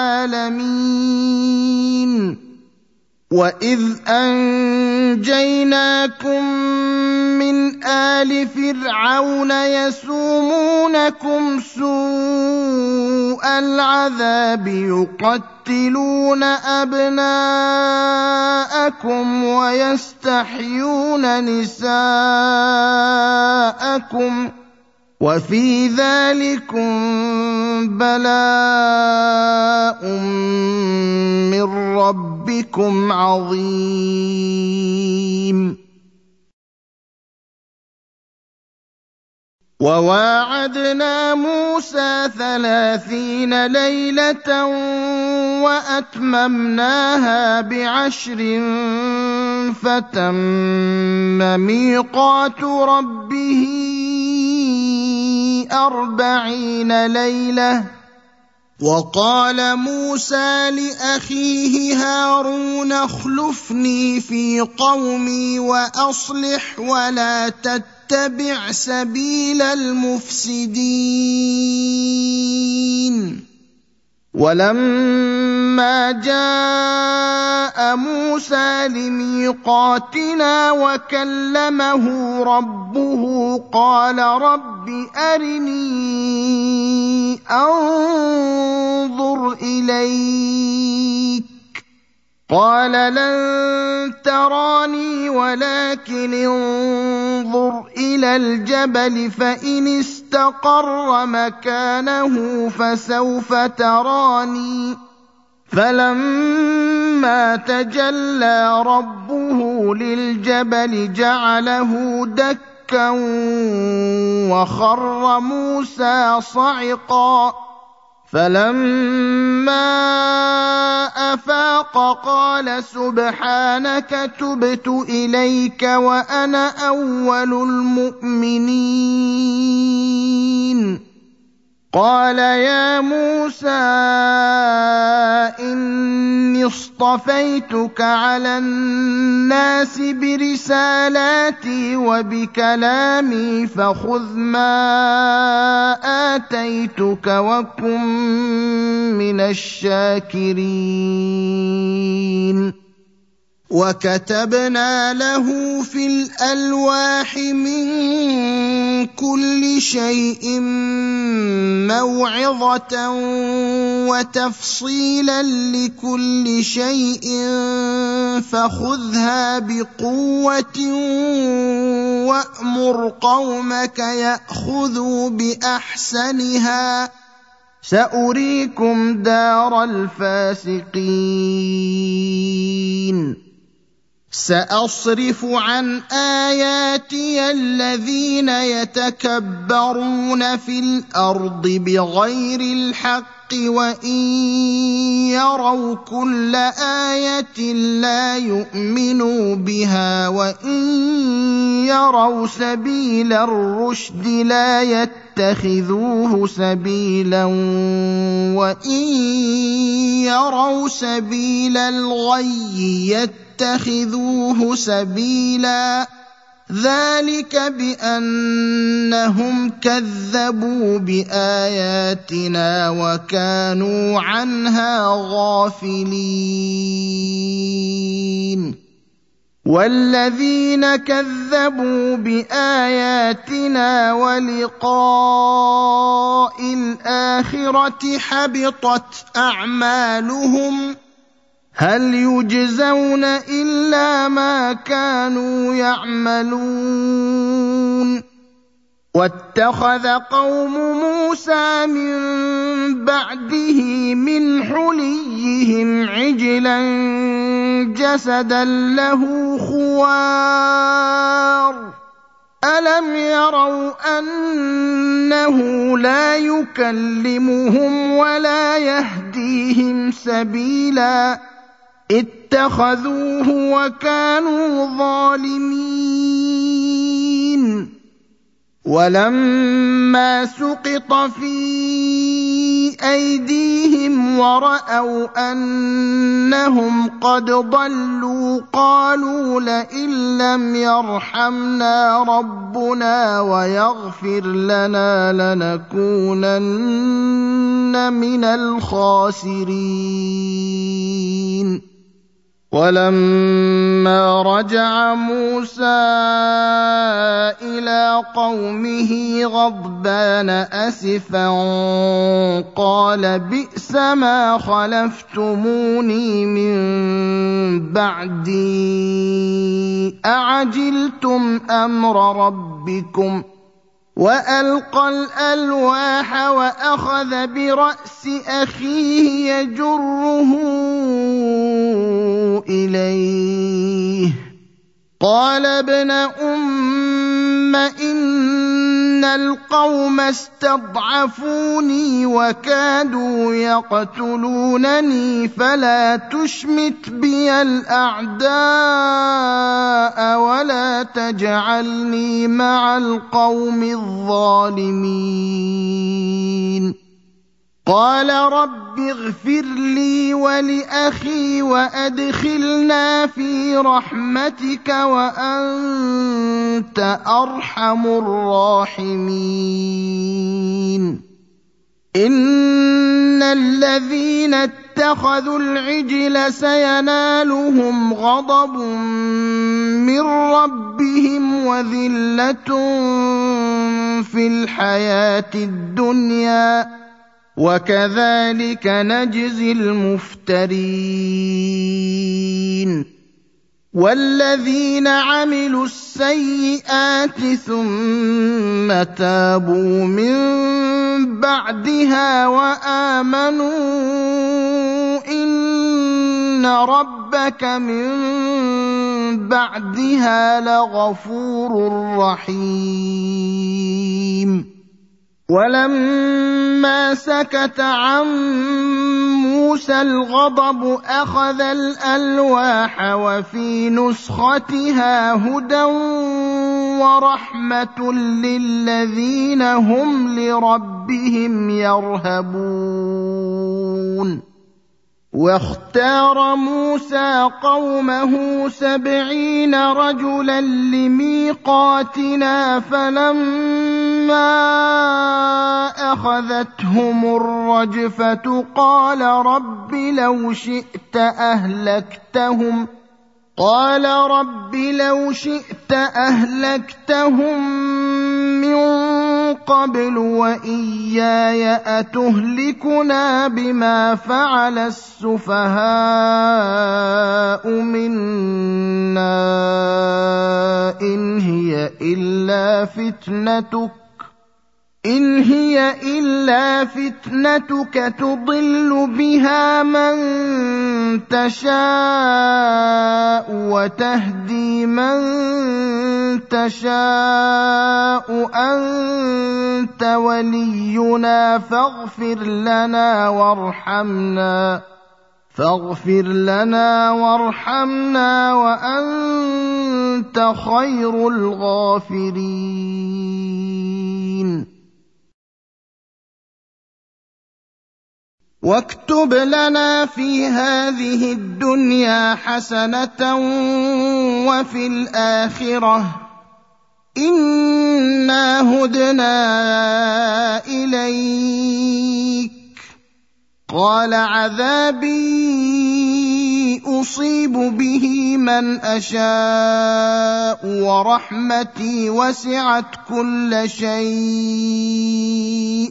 [SPEAKER 1] الْعَالَمِينَ وَإِذْ أَنجَيْنَاكُم مِّنْ آلِ فِرْعَوْنَ يَسُومُونَكُمْ سُوءَ الْعَذَابِ يُقَتِّلُونَ أَبْنَاءَكُمْ وَيَسْتَحْيُونَ نِسَاءَكُمْ وَفِي ذَٰلِكُم بَلَاءٌ مِّن رَّبِّكُمْ عَظِيمٌ وَوَاعَدْنَا مُوسَىٰ ثَلَاثِينَ لَيْلَةً وَأَتْمَمْنَاهَا بِعَشْرٍ فَتَمَّ مِيقَاتُ رَبِّهِ أَرْبَعِينَ لَيْلَةً وَقَالَ مُوسَىٰ لِأَخِيهِ هَارُونَ اخْلُفْنِي فِي قَوْمِي وَأَصْلِحْ وَلَا تَتَّبِعْ سَبِيلَ الْمُفْسِدِينَ وَلَمَّا جَاءَ مُوسَىٰ لِمِيقَاتِنَا وَكَلَّمَهُ رَبُّهُ قَالَ رَبِّ أَرِنِي أَنظُرْ إِلَيْكَ قَالَ لَن تَرَانِي وَلَٰكِنِ انظُرْ إِلَى الْجَبَلِ فَإِنِ اسْتَقَرَّ مَكَانَهُ فَسَوْفَ تَرَانِي فَلَمَّا تَجَلَّىٰ رَبُّهُ لِلْجَبَلِ جَعَلَهُ دَكًّا وَخَرَّ مُوسَىٰ صَعِقًا فَلَمَّا أَفَاقَ قَالَ سُبْحَانَكَ تُبْتُ إِلَيْكَ وَأَنَا أَوَّلُ الْمُؤْمِنِينَ قَالَ يَا مُوسَىٰ إِنِّي اصْطَفَيْتُكَ عَلَى النَّاسِ بِرِسَالَاتِي وَبِكَلَامِي فَخُذْ مَا آتَيْتُكَ وَكُن مِّنَ الشَّاكِرِينَ وَكَتَبْنَا لَهُ فِي الْأَلْوَاحِ مِن كُلِّ شَيْءٍ مَّوْعِظَةً وَتَفْصِيلًا لِّكُلِّ شَيْءٍ فَخُذْهَا بِقُوَّةٍ وَأْمُرْ قَوْمَكَ يَأْخُذُوا بِأَحْسَنِهَا سَأُرِيكُمْ دَارَ الْفَاسِقِينَ سَأَصْرِفُ عَنْ آيَاتِيَ الَّذِينَ يَتَكَبَّرُونَ فِي الْأَرْضِ بِغَيْرِ الْحَقِّ وَإِن يَرَوْا كُلَّ آيَةٍ لَّا يُؤْمِنُوا بِهَا وَإِن يَرَوْا سَبِيلَ الرُّشْدِ لَا يَتَّخِذُوهُ سَبِيلًا وَإِن يَرَوْا سَبِيلَ الْغَيِّ يَتَّخِذُوهُ سَبِيلًا ذَلِكَ بِأَنَّهُمْ كَذَّبُوا بِآيَاتِنَا وَكَانُوا عَنْهَا غَافِلِينَ وَالَّذِينَ كَذَّبُوا بِآيَاتِنَا وَلِقَاءِ الْآخِرَةِ حَبِطَتْ أَعْمَالُهُمْ هَلْ يُجْزَوْنَ إِلَّا مَا كَانُوا يَعْمَلُونَ وَاتَّخَذَ قَوْمُ مُوسَىٰ مِن بَعْدِهِ مِنْ حُلِيِّهِمْ عِجْلًا جَسَدًا لَّهُ خُوَارٌ أَلَمْ يَرَوْا أَنَّهُ لَا يُكَلِّمُهُمْ وَلَا يَهْدِيهِمْ سَبِيلًا اتَّخَذُوهُ وَكَانُوا ظَالِمِينَ وَلَمَّا سُقِطَ فِي أَيْدِيهِمْ وَرَأَوْا أَنَّهُمْ قَدْ ضَلُّوا قَالُوا لَئِن لَّمْ يَرْحَمْنَا رَبُّنَا وَيَغْفِرْ لَنَا لَنَكُونَنَّ مِنَ الْخَاسِرِينَ. وَلَمَّا رَجَعَ مُوسَىٰ إِلَىٰ قَوْمِهِ غَضْبَانَ أَسِفًا قَالَ بِئْسَمَا خَلَفْتُمُونِي مِن بَعْدِي أَعَجِلْتُمْ أَمْرَ رَبِّكُمْ. وَأَلْقَى الْأَلْوَاحَ وَأَخَذَ بِرَأْسِ أَخِيهِ يَجُرُّهُ إِلَيْهِ قَالَ ابْنَ أُمَّ إِنَّ الْقَوْمَ اسْتَضْعَفُونِي وَكَادُوا يَقْتُلُونَنِي فَلَا تُشْمِتْ بِيَ الْأَعْدَاءَ وَلَا تَجْعَلْنِي مَعَ الْقَوْمِ الظَّالِمِينَ. قَالَ رَبِّ اغْفِرْ لِي وَلِأَخِي وَأَدْخِلْنَا فِي رَحْمَتِكَ وَأَنتَ أَرْحَمُ الرَّاحِمِينَ. إِنَّ الَّذِينَ اتَّخَذُوا الْعِجْلَ سَيَنَالُهُمْ غَضَبٌ مِّن رَّبِّهِمْ وَذِلَّةٌ فِي الْحَيَاةِ الدُّنْيَا وَكَذَٰلِكَ نَجْزِي الْمُفْتَرِينَ. وَالَّذِينَ عَمِلُوا السَّيِّئَاتِ ثُمَّ تَابُوا مِن بَعْدِهَا وَآمَنُوا إِنَّ رَبَّكَ مِن بَعْدِهَا لَغَفُورٌ رَّحِيمٌ. وَلَمَّا سَكَتَ عَن مُّوسَى الْغَضَبُ أَخَذَ الْأَلْوَاحَ وَفِي نُسْخَتِهَا هُدًى وَرَحْمَةٌ لِّلَّذِينَ هُمْ لِرَبِّهِمْ يَرْهَبُونَ. وَاخْتَارَ مُوسَىٰ قَوْمَهُ سَبْعِينَ رَجُلًا لِّمِيقَاتِنَا فَلَمَّا أَخَذَتْهُمُ الرَّجْفَةُ قَالَ رَبِّ لَوْ شِئْتَ أَهْلَكْتَهُمْ قَالَ رَبِّ لَوْ شِئْتَ أَهْلَكْتَهُم مِّن قَبْلُ وَإِيَّايَ أَتُهْلِكُنَا بِمَا فَعَلَ السُّفَهَاءُ مِنَّا إِنْ هِيَ إِلَّا فِتْنَتُكَ إِنْ هِيَ إِلَّا فِتْنَتُكَ تُضِلُّ بِهَا مَن تَشَاءُ وَتَهْدِي مَن تَشَاءُ أَنتَ وَلِيُّنَا فاغْفِرْ لَنَا وَارْحَمْنَا فاغفر لنا وارحمنا وأنت خير الغافرين. واكتب لنا في هذه الدنيا حسنة وفي الآخرة إنا هدنا إليك قال عذابي أصيب به من أشاء ورحمتي وسعت كل شيء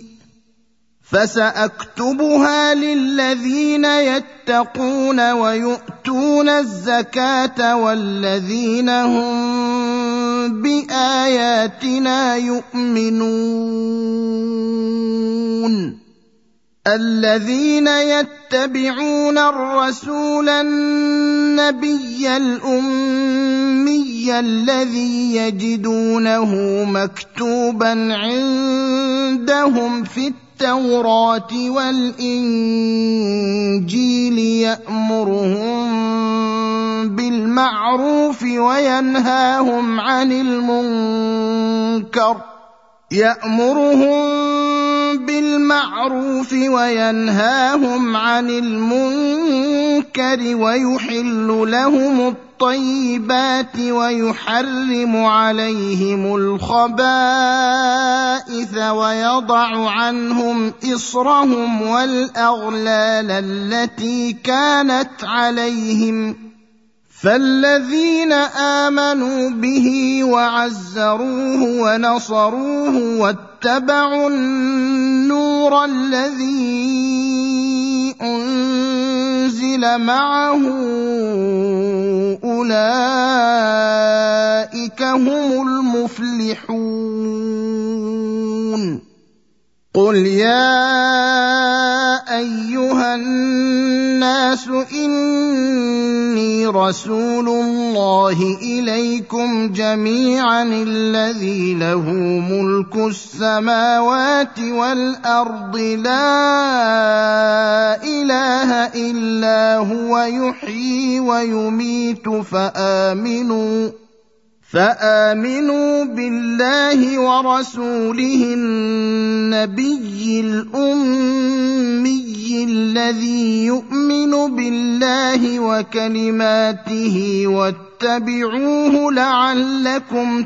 [SPEAKER 1] فسأكتبها للذين يتقون ويؤتون الزكاة والذين هم بآياتنا يؤمنون الذين يتبعون الرسول النبي الأمي الذي يجدونه مكتوبا عندهم في التوراة والإنجيل يأمرهم بالمعروف وينهاهم عن المنكر يأمرهم بالمعروف وينهاهم عن المنكر ويحل لهم الطيبات ويحرم عليهم الخبائث ويضع عنهم إصرهم والأغلال التي كانت عليهم. فالذين آمنوا به وعزروه ونصروه واتبعوا النور الذي أنزل معه أولئك هم المفلحون. قل يا أيها الناس إني رسول الله إليكم جميعا الذي له ملك السماوات والأرض لا إله إلا هو يحيي ويميت فآمنوا فآمنوا بالله ورسوله النبي الأمي الذي يؤمن بالله وكلماته واتبعوه لعلكم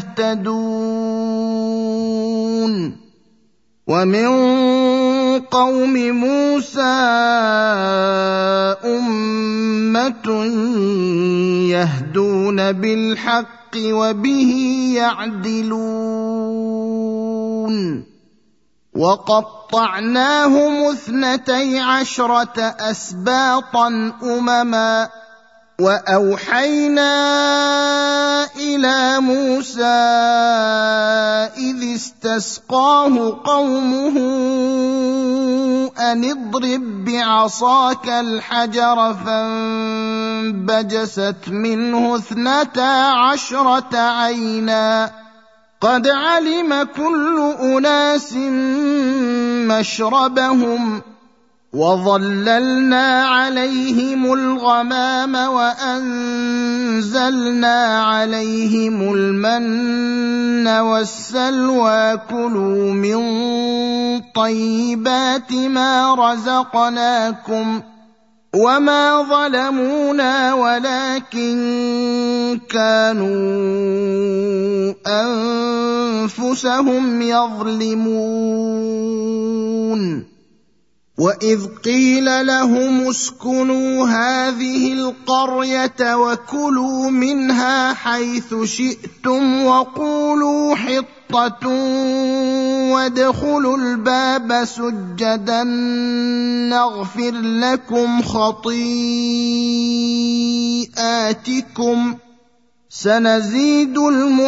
[SPEAKER 1] تهتدون. ومن قوم موسى أمة يهدون بالحق وبه يعدلون. وقطعناهم اثنتي عشرة أسباطا أمما وأوحينا إلى موسى إذ استسقاه قومه أن اضرب بعصاك الحجر فانبجست منه اثنتا عشرة عينا قد علم كل أناس مشربهم وظللنا عليهم الغمام وأنزلنا عليهم المن والسلوى كلوا من طيبات ما رزقناكم وما ظلمونا ولكن كانوا أنفسهم يظلمون. وإذ قيل لهم اسكنوا هذه القرية وكلوا منها حيث شئتم وقولوا حطة وادخلوا الباب سجدا نغفر لكم خطيئاتكم سنزيد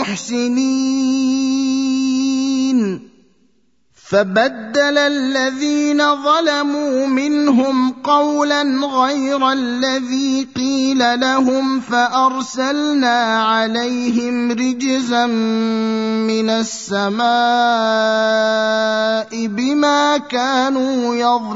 [SPEAKER 1] المحسنين. فبدل الذين ظلموا منهم قولا غير الذي قيل لهم فأرسلنا عليهم رجزا من السماء بما كانوا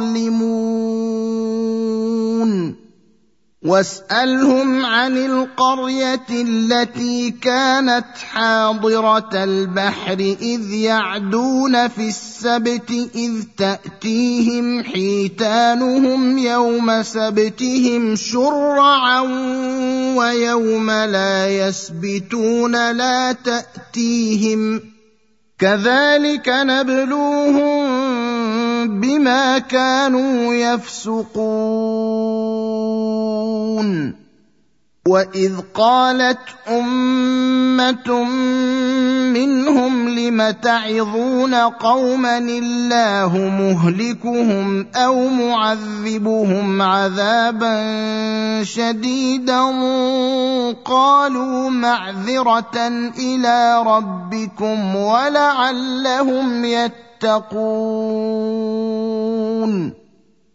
[SPEAKER 1] يظلمون. واسألهم عن القرية التي كانت حاضرة البحر إذ يعدون في السبت إذ تأتيهم حيتانهم يوم سبتهم شرعا ويوم لا يسبتون لا تأتيهم كذلك نبلوهم بما كانوا يفسقون. وإذ قالت أمة منهم لم تعظون قوما الله مهلكهم أو معذبهم عذابا شديدا قالوا معذرة إلى ربكم ولعلهم يتقون.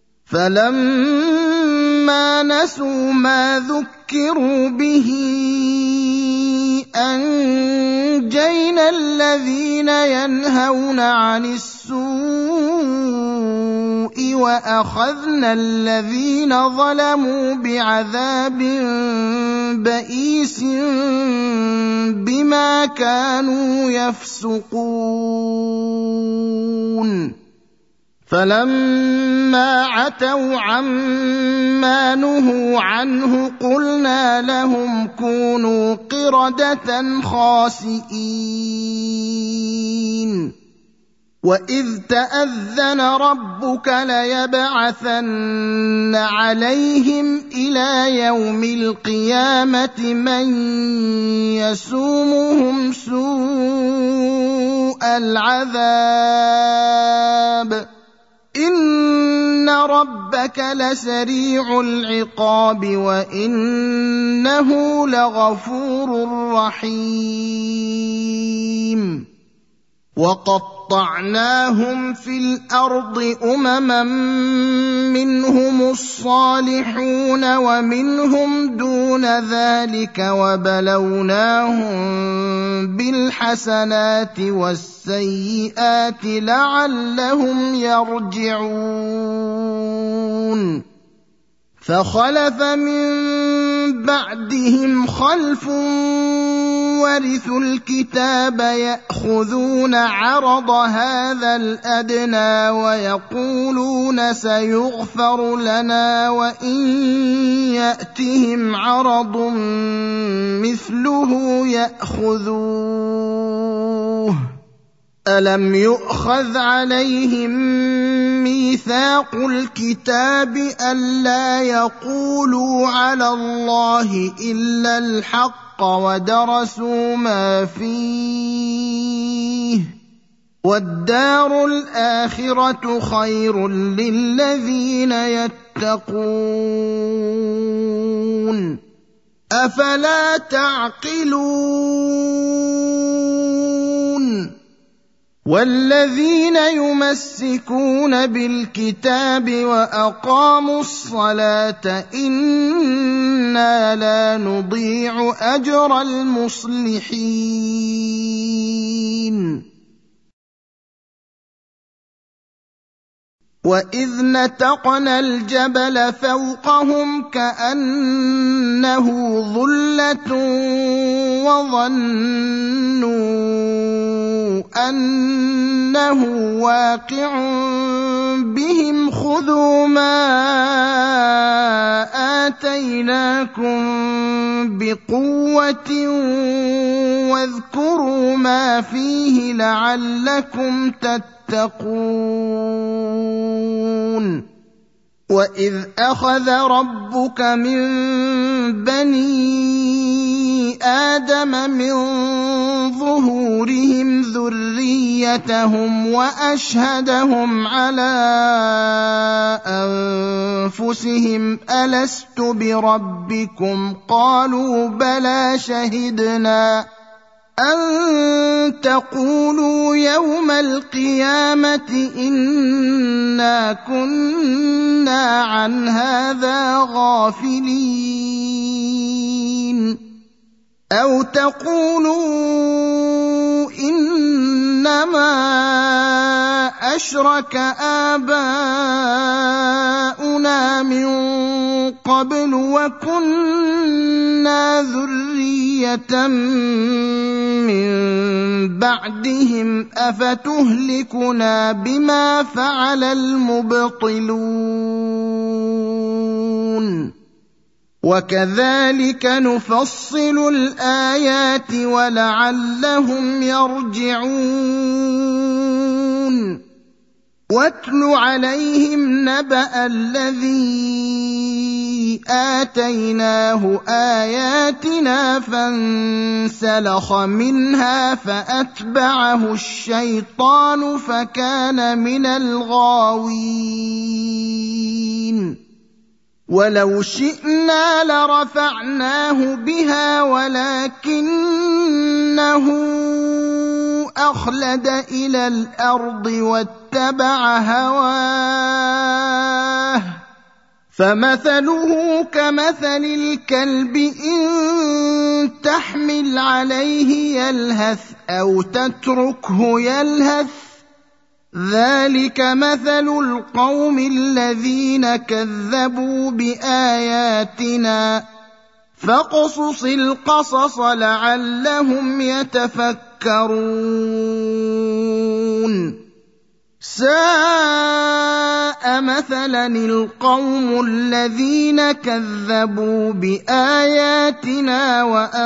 [SPEAKER 1] فلما نسوا ما ذكروا به أنجينا الذين ينهون عن السوء السيء وأخذنا الذين ظلموا بعذاب بئيس بما كانوا يفسقون فلما عتوا عما نهوا عنه قلنا لهم كونوا قردة خاسئين وإذ تأذن ربك ليبعثن عليهم إلى يوم القيامة من يسومهم سوء العذاب إن ربك لسريع العقاب وإنه لغفور رحيم وقطعناهم في الأرض أمما منهم الصالحون ومنهم دون ذلك وبلوناهم بالحسنات والسيئات لعلهم يرجعون فخلف من بعدهم خلف ورثوا الكتاب يأخذون عرض هذا الأدنى ويقولون سيغفر لنا وإن يأتهم عرض مثله يأخذوه ألم يؤخذ عليهم ميثاق الكتاب ألا يقولوا على الله إلا الحق ودرسوا ما فيه والدار الآخرة خير للذين يتقون أفلا تعقلون والذين يمسكون بالكتاب وأقاموا الصلاة إنا لا نضيع أجر المصلحين وإذ نتقنا الجبل فوقهم كأنه ظلة وظنوا أنه واقع بهم خذوا ما آتيناكم بقوة واذكروا ما فيه لعلكم تتقون وإذ أخذ ربك من بني آدم من ظهورهم ذريتهم وأشهدهم على أنفسهم ألست بربكم قالوا بلى شهدنا أن تقولوا يوم القيامة إنا كنا عن هذا غافلين أو تقولوا إنما أشرك آباؤنا من قبل وكنا ذرية من بعدهم أفتهلكنا بما فعل المبطلون وكذلك نفصل الآيات ولعلهم يرجعون واتل عليهم نبأ الذي آتيناه آياتنا فانسلخ منها فأتبعه الشيطان فكان من الغاوين ولو شئنا لرفعناه بها ولكنه أخلد إلى الأرض واتبع هواه فمثله كمثل الكلب إن تحمل عليه يلهث أو تتركه يلهث ذلك مثل القوم الذين كذبوا بآياتنا فاقصص القصص لعلهم يتفكرون ساء مثلا القوم الذين كذبوا بآياتنا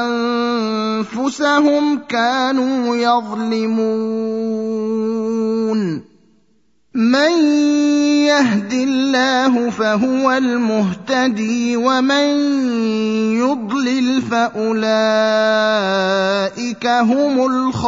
[SPEAKER 1] وأنفسهم كانوا يظلمون من يهد الله فهو المهتدي ومن يضلل فأولئك هم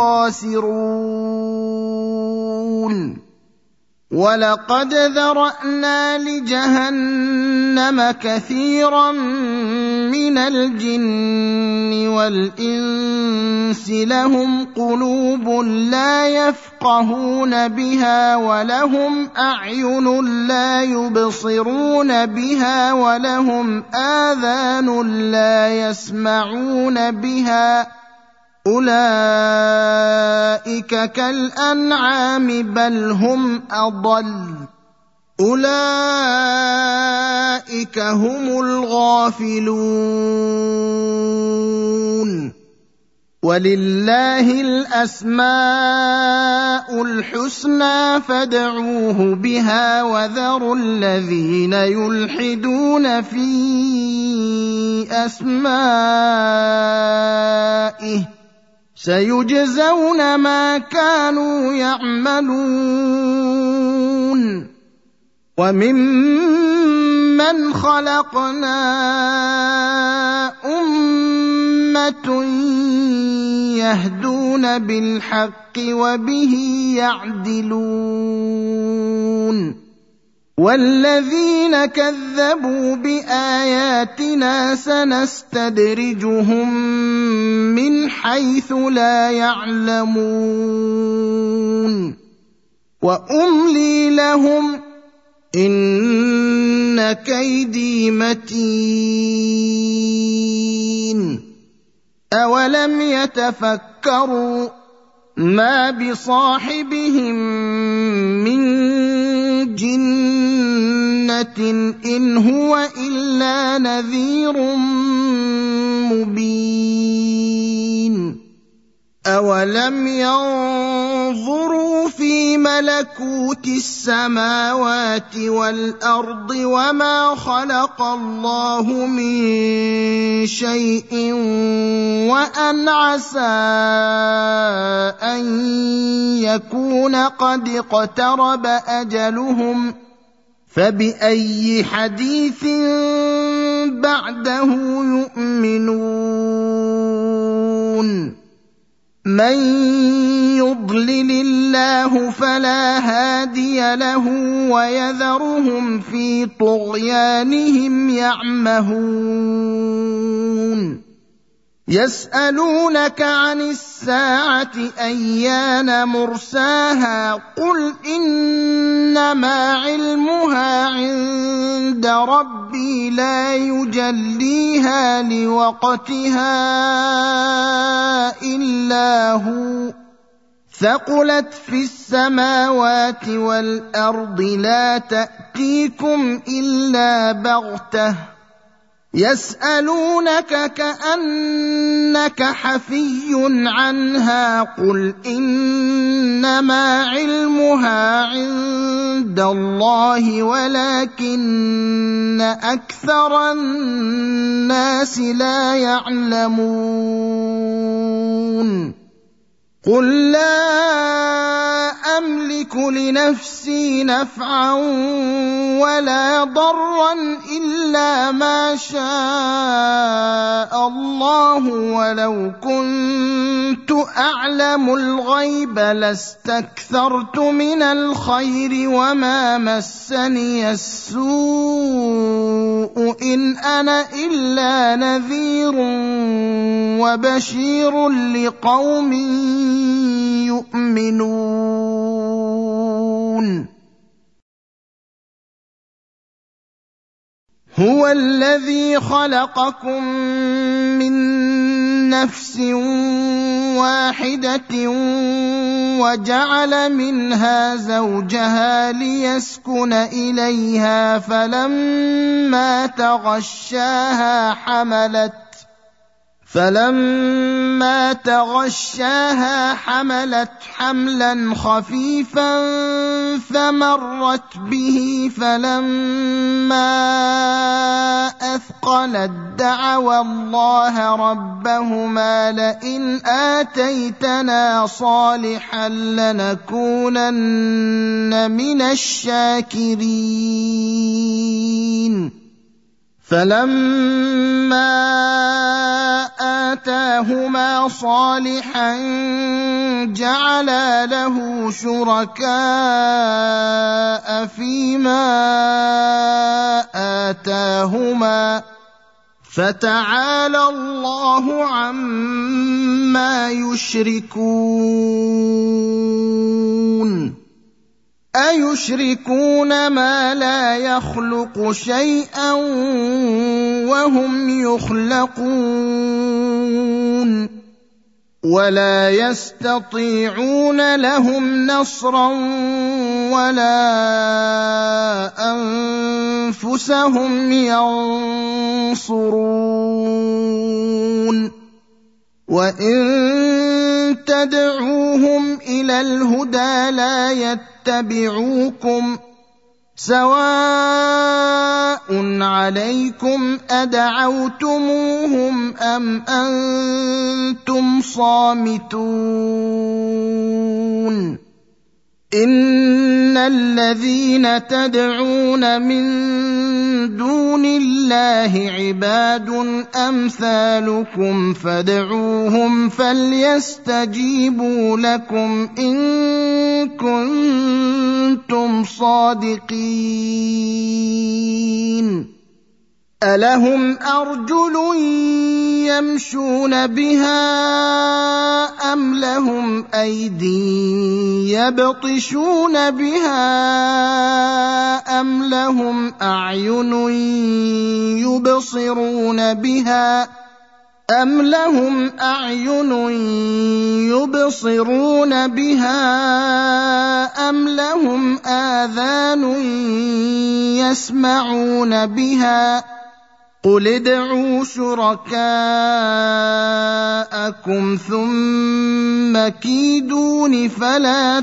[SPEAKER 1] الخاسرون ولقد ذرأنا لجهنم كثيرا من الجن والإنس لهم قلوب لا يفقهون بها ولهم أعين لا يبصرون بها ولهم آذان لا يسمعون بها أولئك كالأنعام بل هم أضل أولئك هم الغافلون ولله الأسماء الحسنى فادعوه بها وذروا الذين يلحدون في أسمائه سيجزون ما كانوا يعملون وممن خلقنا أمة يهدون بالحق وبه يعدلون والذين كذبوا بآياتنا سنستدرجهم من حيث لا يعلمون وأملي لهم إن كيدي متين أولم يتفكروا ما بصاحبهم من جنة إن هو إلا نذير مبين أولم ينظروا في ملكوت السماوات والأرض وما خلق الله من شيء وأن عسى أن يكون قد اقترب أجلهم فبأي حديث بعده يؤمنون من يضلل الله فلا هادي له ويذرهم في طغيانهم يعمهون يسألونك عن الساعة أيان مرساها قل إنما علمها عند ربي لا يجليها لوقتها إلا هو ثقلت في السماوات والأرض لا تأتيكم إلا بغتة يسألونك كأنك حفي عنها قل إنما علمها عند الله ولكن أكثر الناس لا يعلمون قل لا أملك لنفسي نفعا ولا ضرا إلا ما شاء الله ولو كنت أعلم الغيب لاستكثرت من الخير وما مسني السوء إن أنا إلا نذير وبشير لقوم يؤمنون هو الذي خلقكم من نفس واحدة وجعل منها زوجها ليسكن إليها فلما تغشاها حملت فلما تغشاها حملت حملا خفيفا فمرت به فلما أثقلت دعوا الله ربهما لئن آتيتنا صالحا لنكونن من الشاكرين فلما آتاهما صالحا جعلا له شركاء فيما آتاهما فتعالى الله عما يشركون أيشركون ما لا يخلق شيئا وهم يخلقون ولا يستطيعون لهم نصرا ولا أنفسهم ينصرون وإن تدعوهم إلى الهدى لا يتبعوكم سواء عليكم أدعوتموهم أم أنتم صامتون إن الذين تدعون من دون الله عباد أمثالكم فادعوهم فليستجيبوا لكم إن كنتم صادقين ألهم أرجل يمشون بها أم لهم أيدي يبطشون بها أم لهم أعين يبصرون بها أم لهم أعين يبصرون بها أم لهم آذان يسمعون بها قل ادعوا شركاءكم ثم كيدون فلا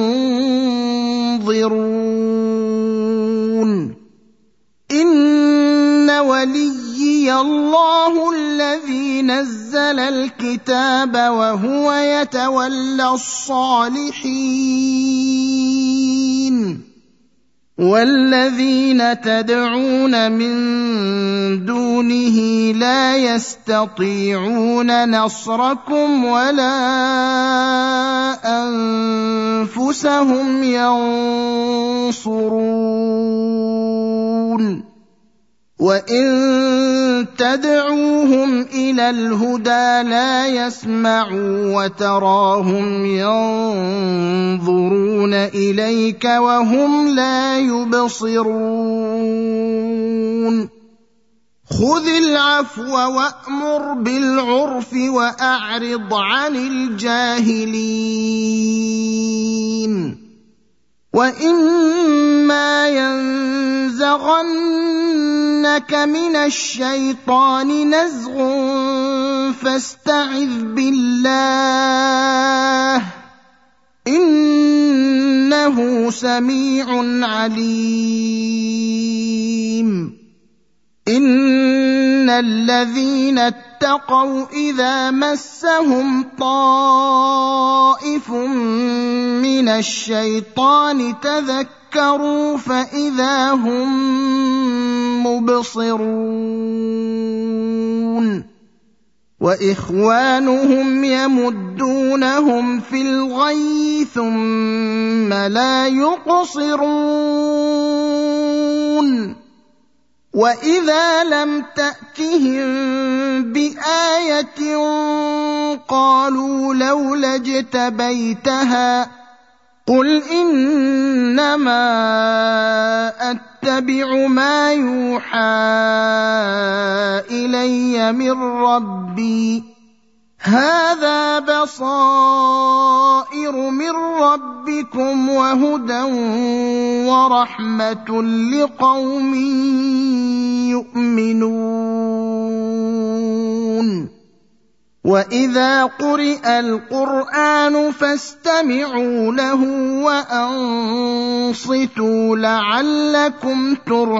[SPEAKER 1] تنظرون إن وليي الله الذي نزل الكتاب وهو يتولى الصالحين والذين تدعون من دونه لا يستطيعون نصركم ولا أنفسهم ينصرون وإن تدعوهم إلى الهدى لا يسمعوا وتراهم ينظرون إليك وهم لا يبصرون خذ العفو وأمر بالعرف وأعرض عن الجاهلين وإما ينزغنك من الشيطان نزغ فاستعذ بالله إنه سميع عليم إن الذين اتقوا إذا مسهم طائف من الشيطان تذكروا فإذا هم مبصرون وإخوانهم يمدونهم في الغي ثم لا يقصرون وإذا لم تأتهم بآية قالوا لولا اجتبيتها قل إنما أتبع ما يوحى إلي من ربي هذا بصائر من ربكم وهدى ورحمة لقوم يؤمنون وإذا قرئ القرآن فاستمعوا له وأنصتوا لعلكم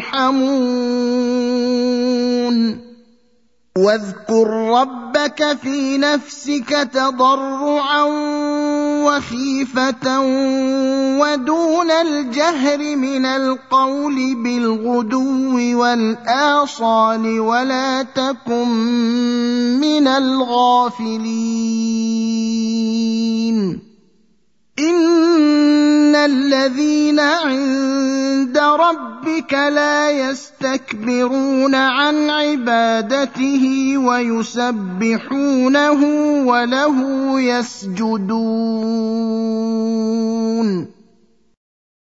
[SPEAKER 1] ترحمون واذكر ربك في نفسك تضرعا وخيفة ودون الجهر من القول بالغدو والآصال ولا تكن من الغافلين إن الذين عند ربك لا يستكبرون عن عبادته ويسبحونه وله يسجدون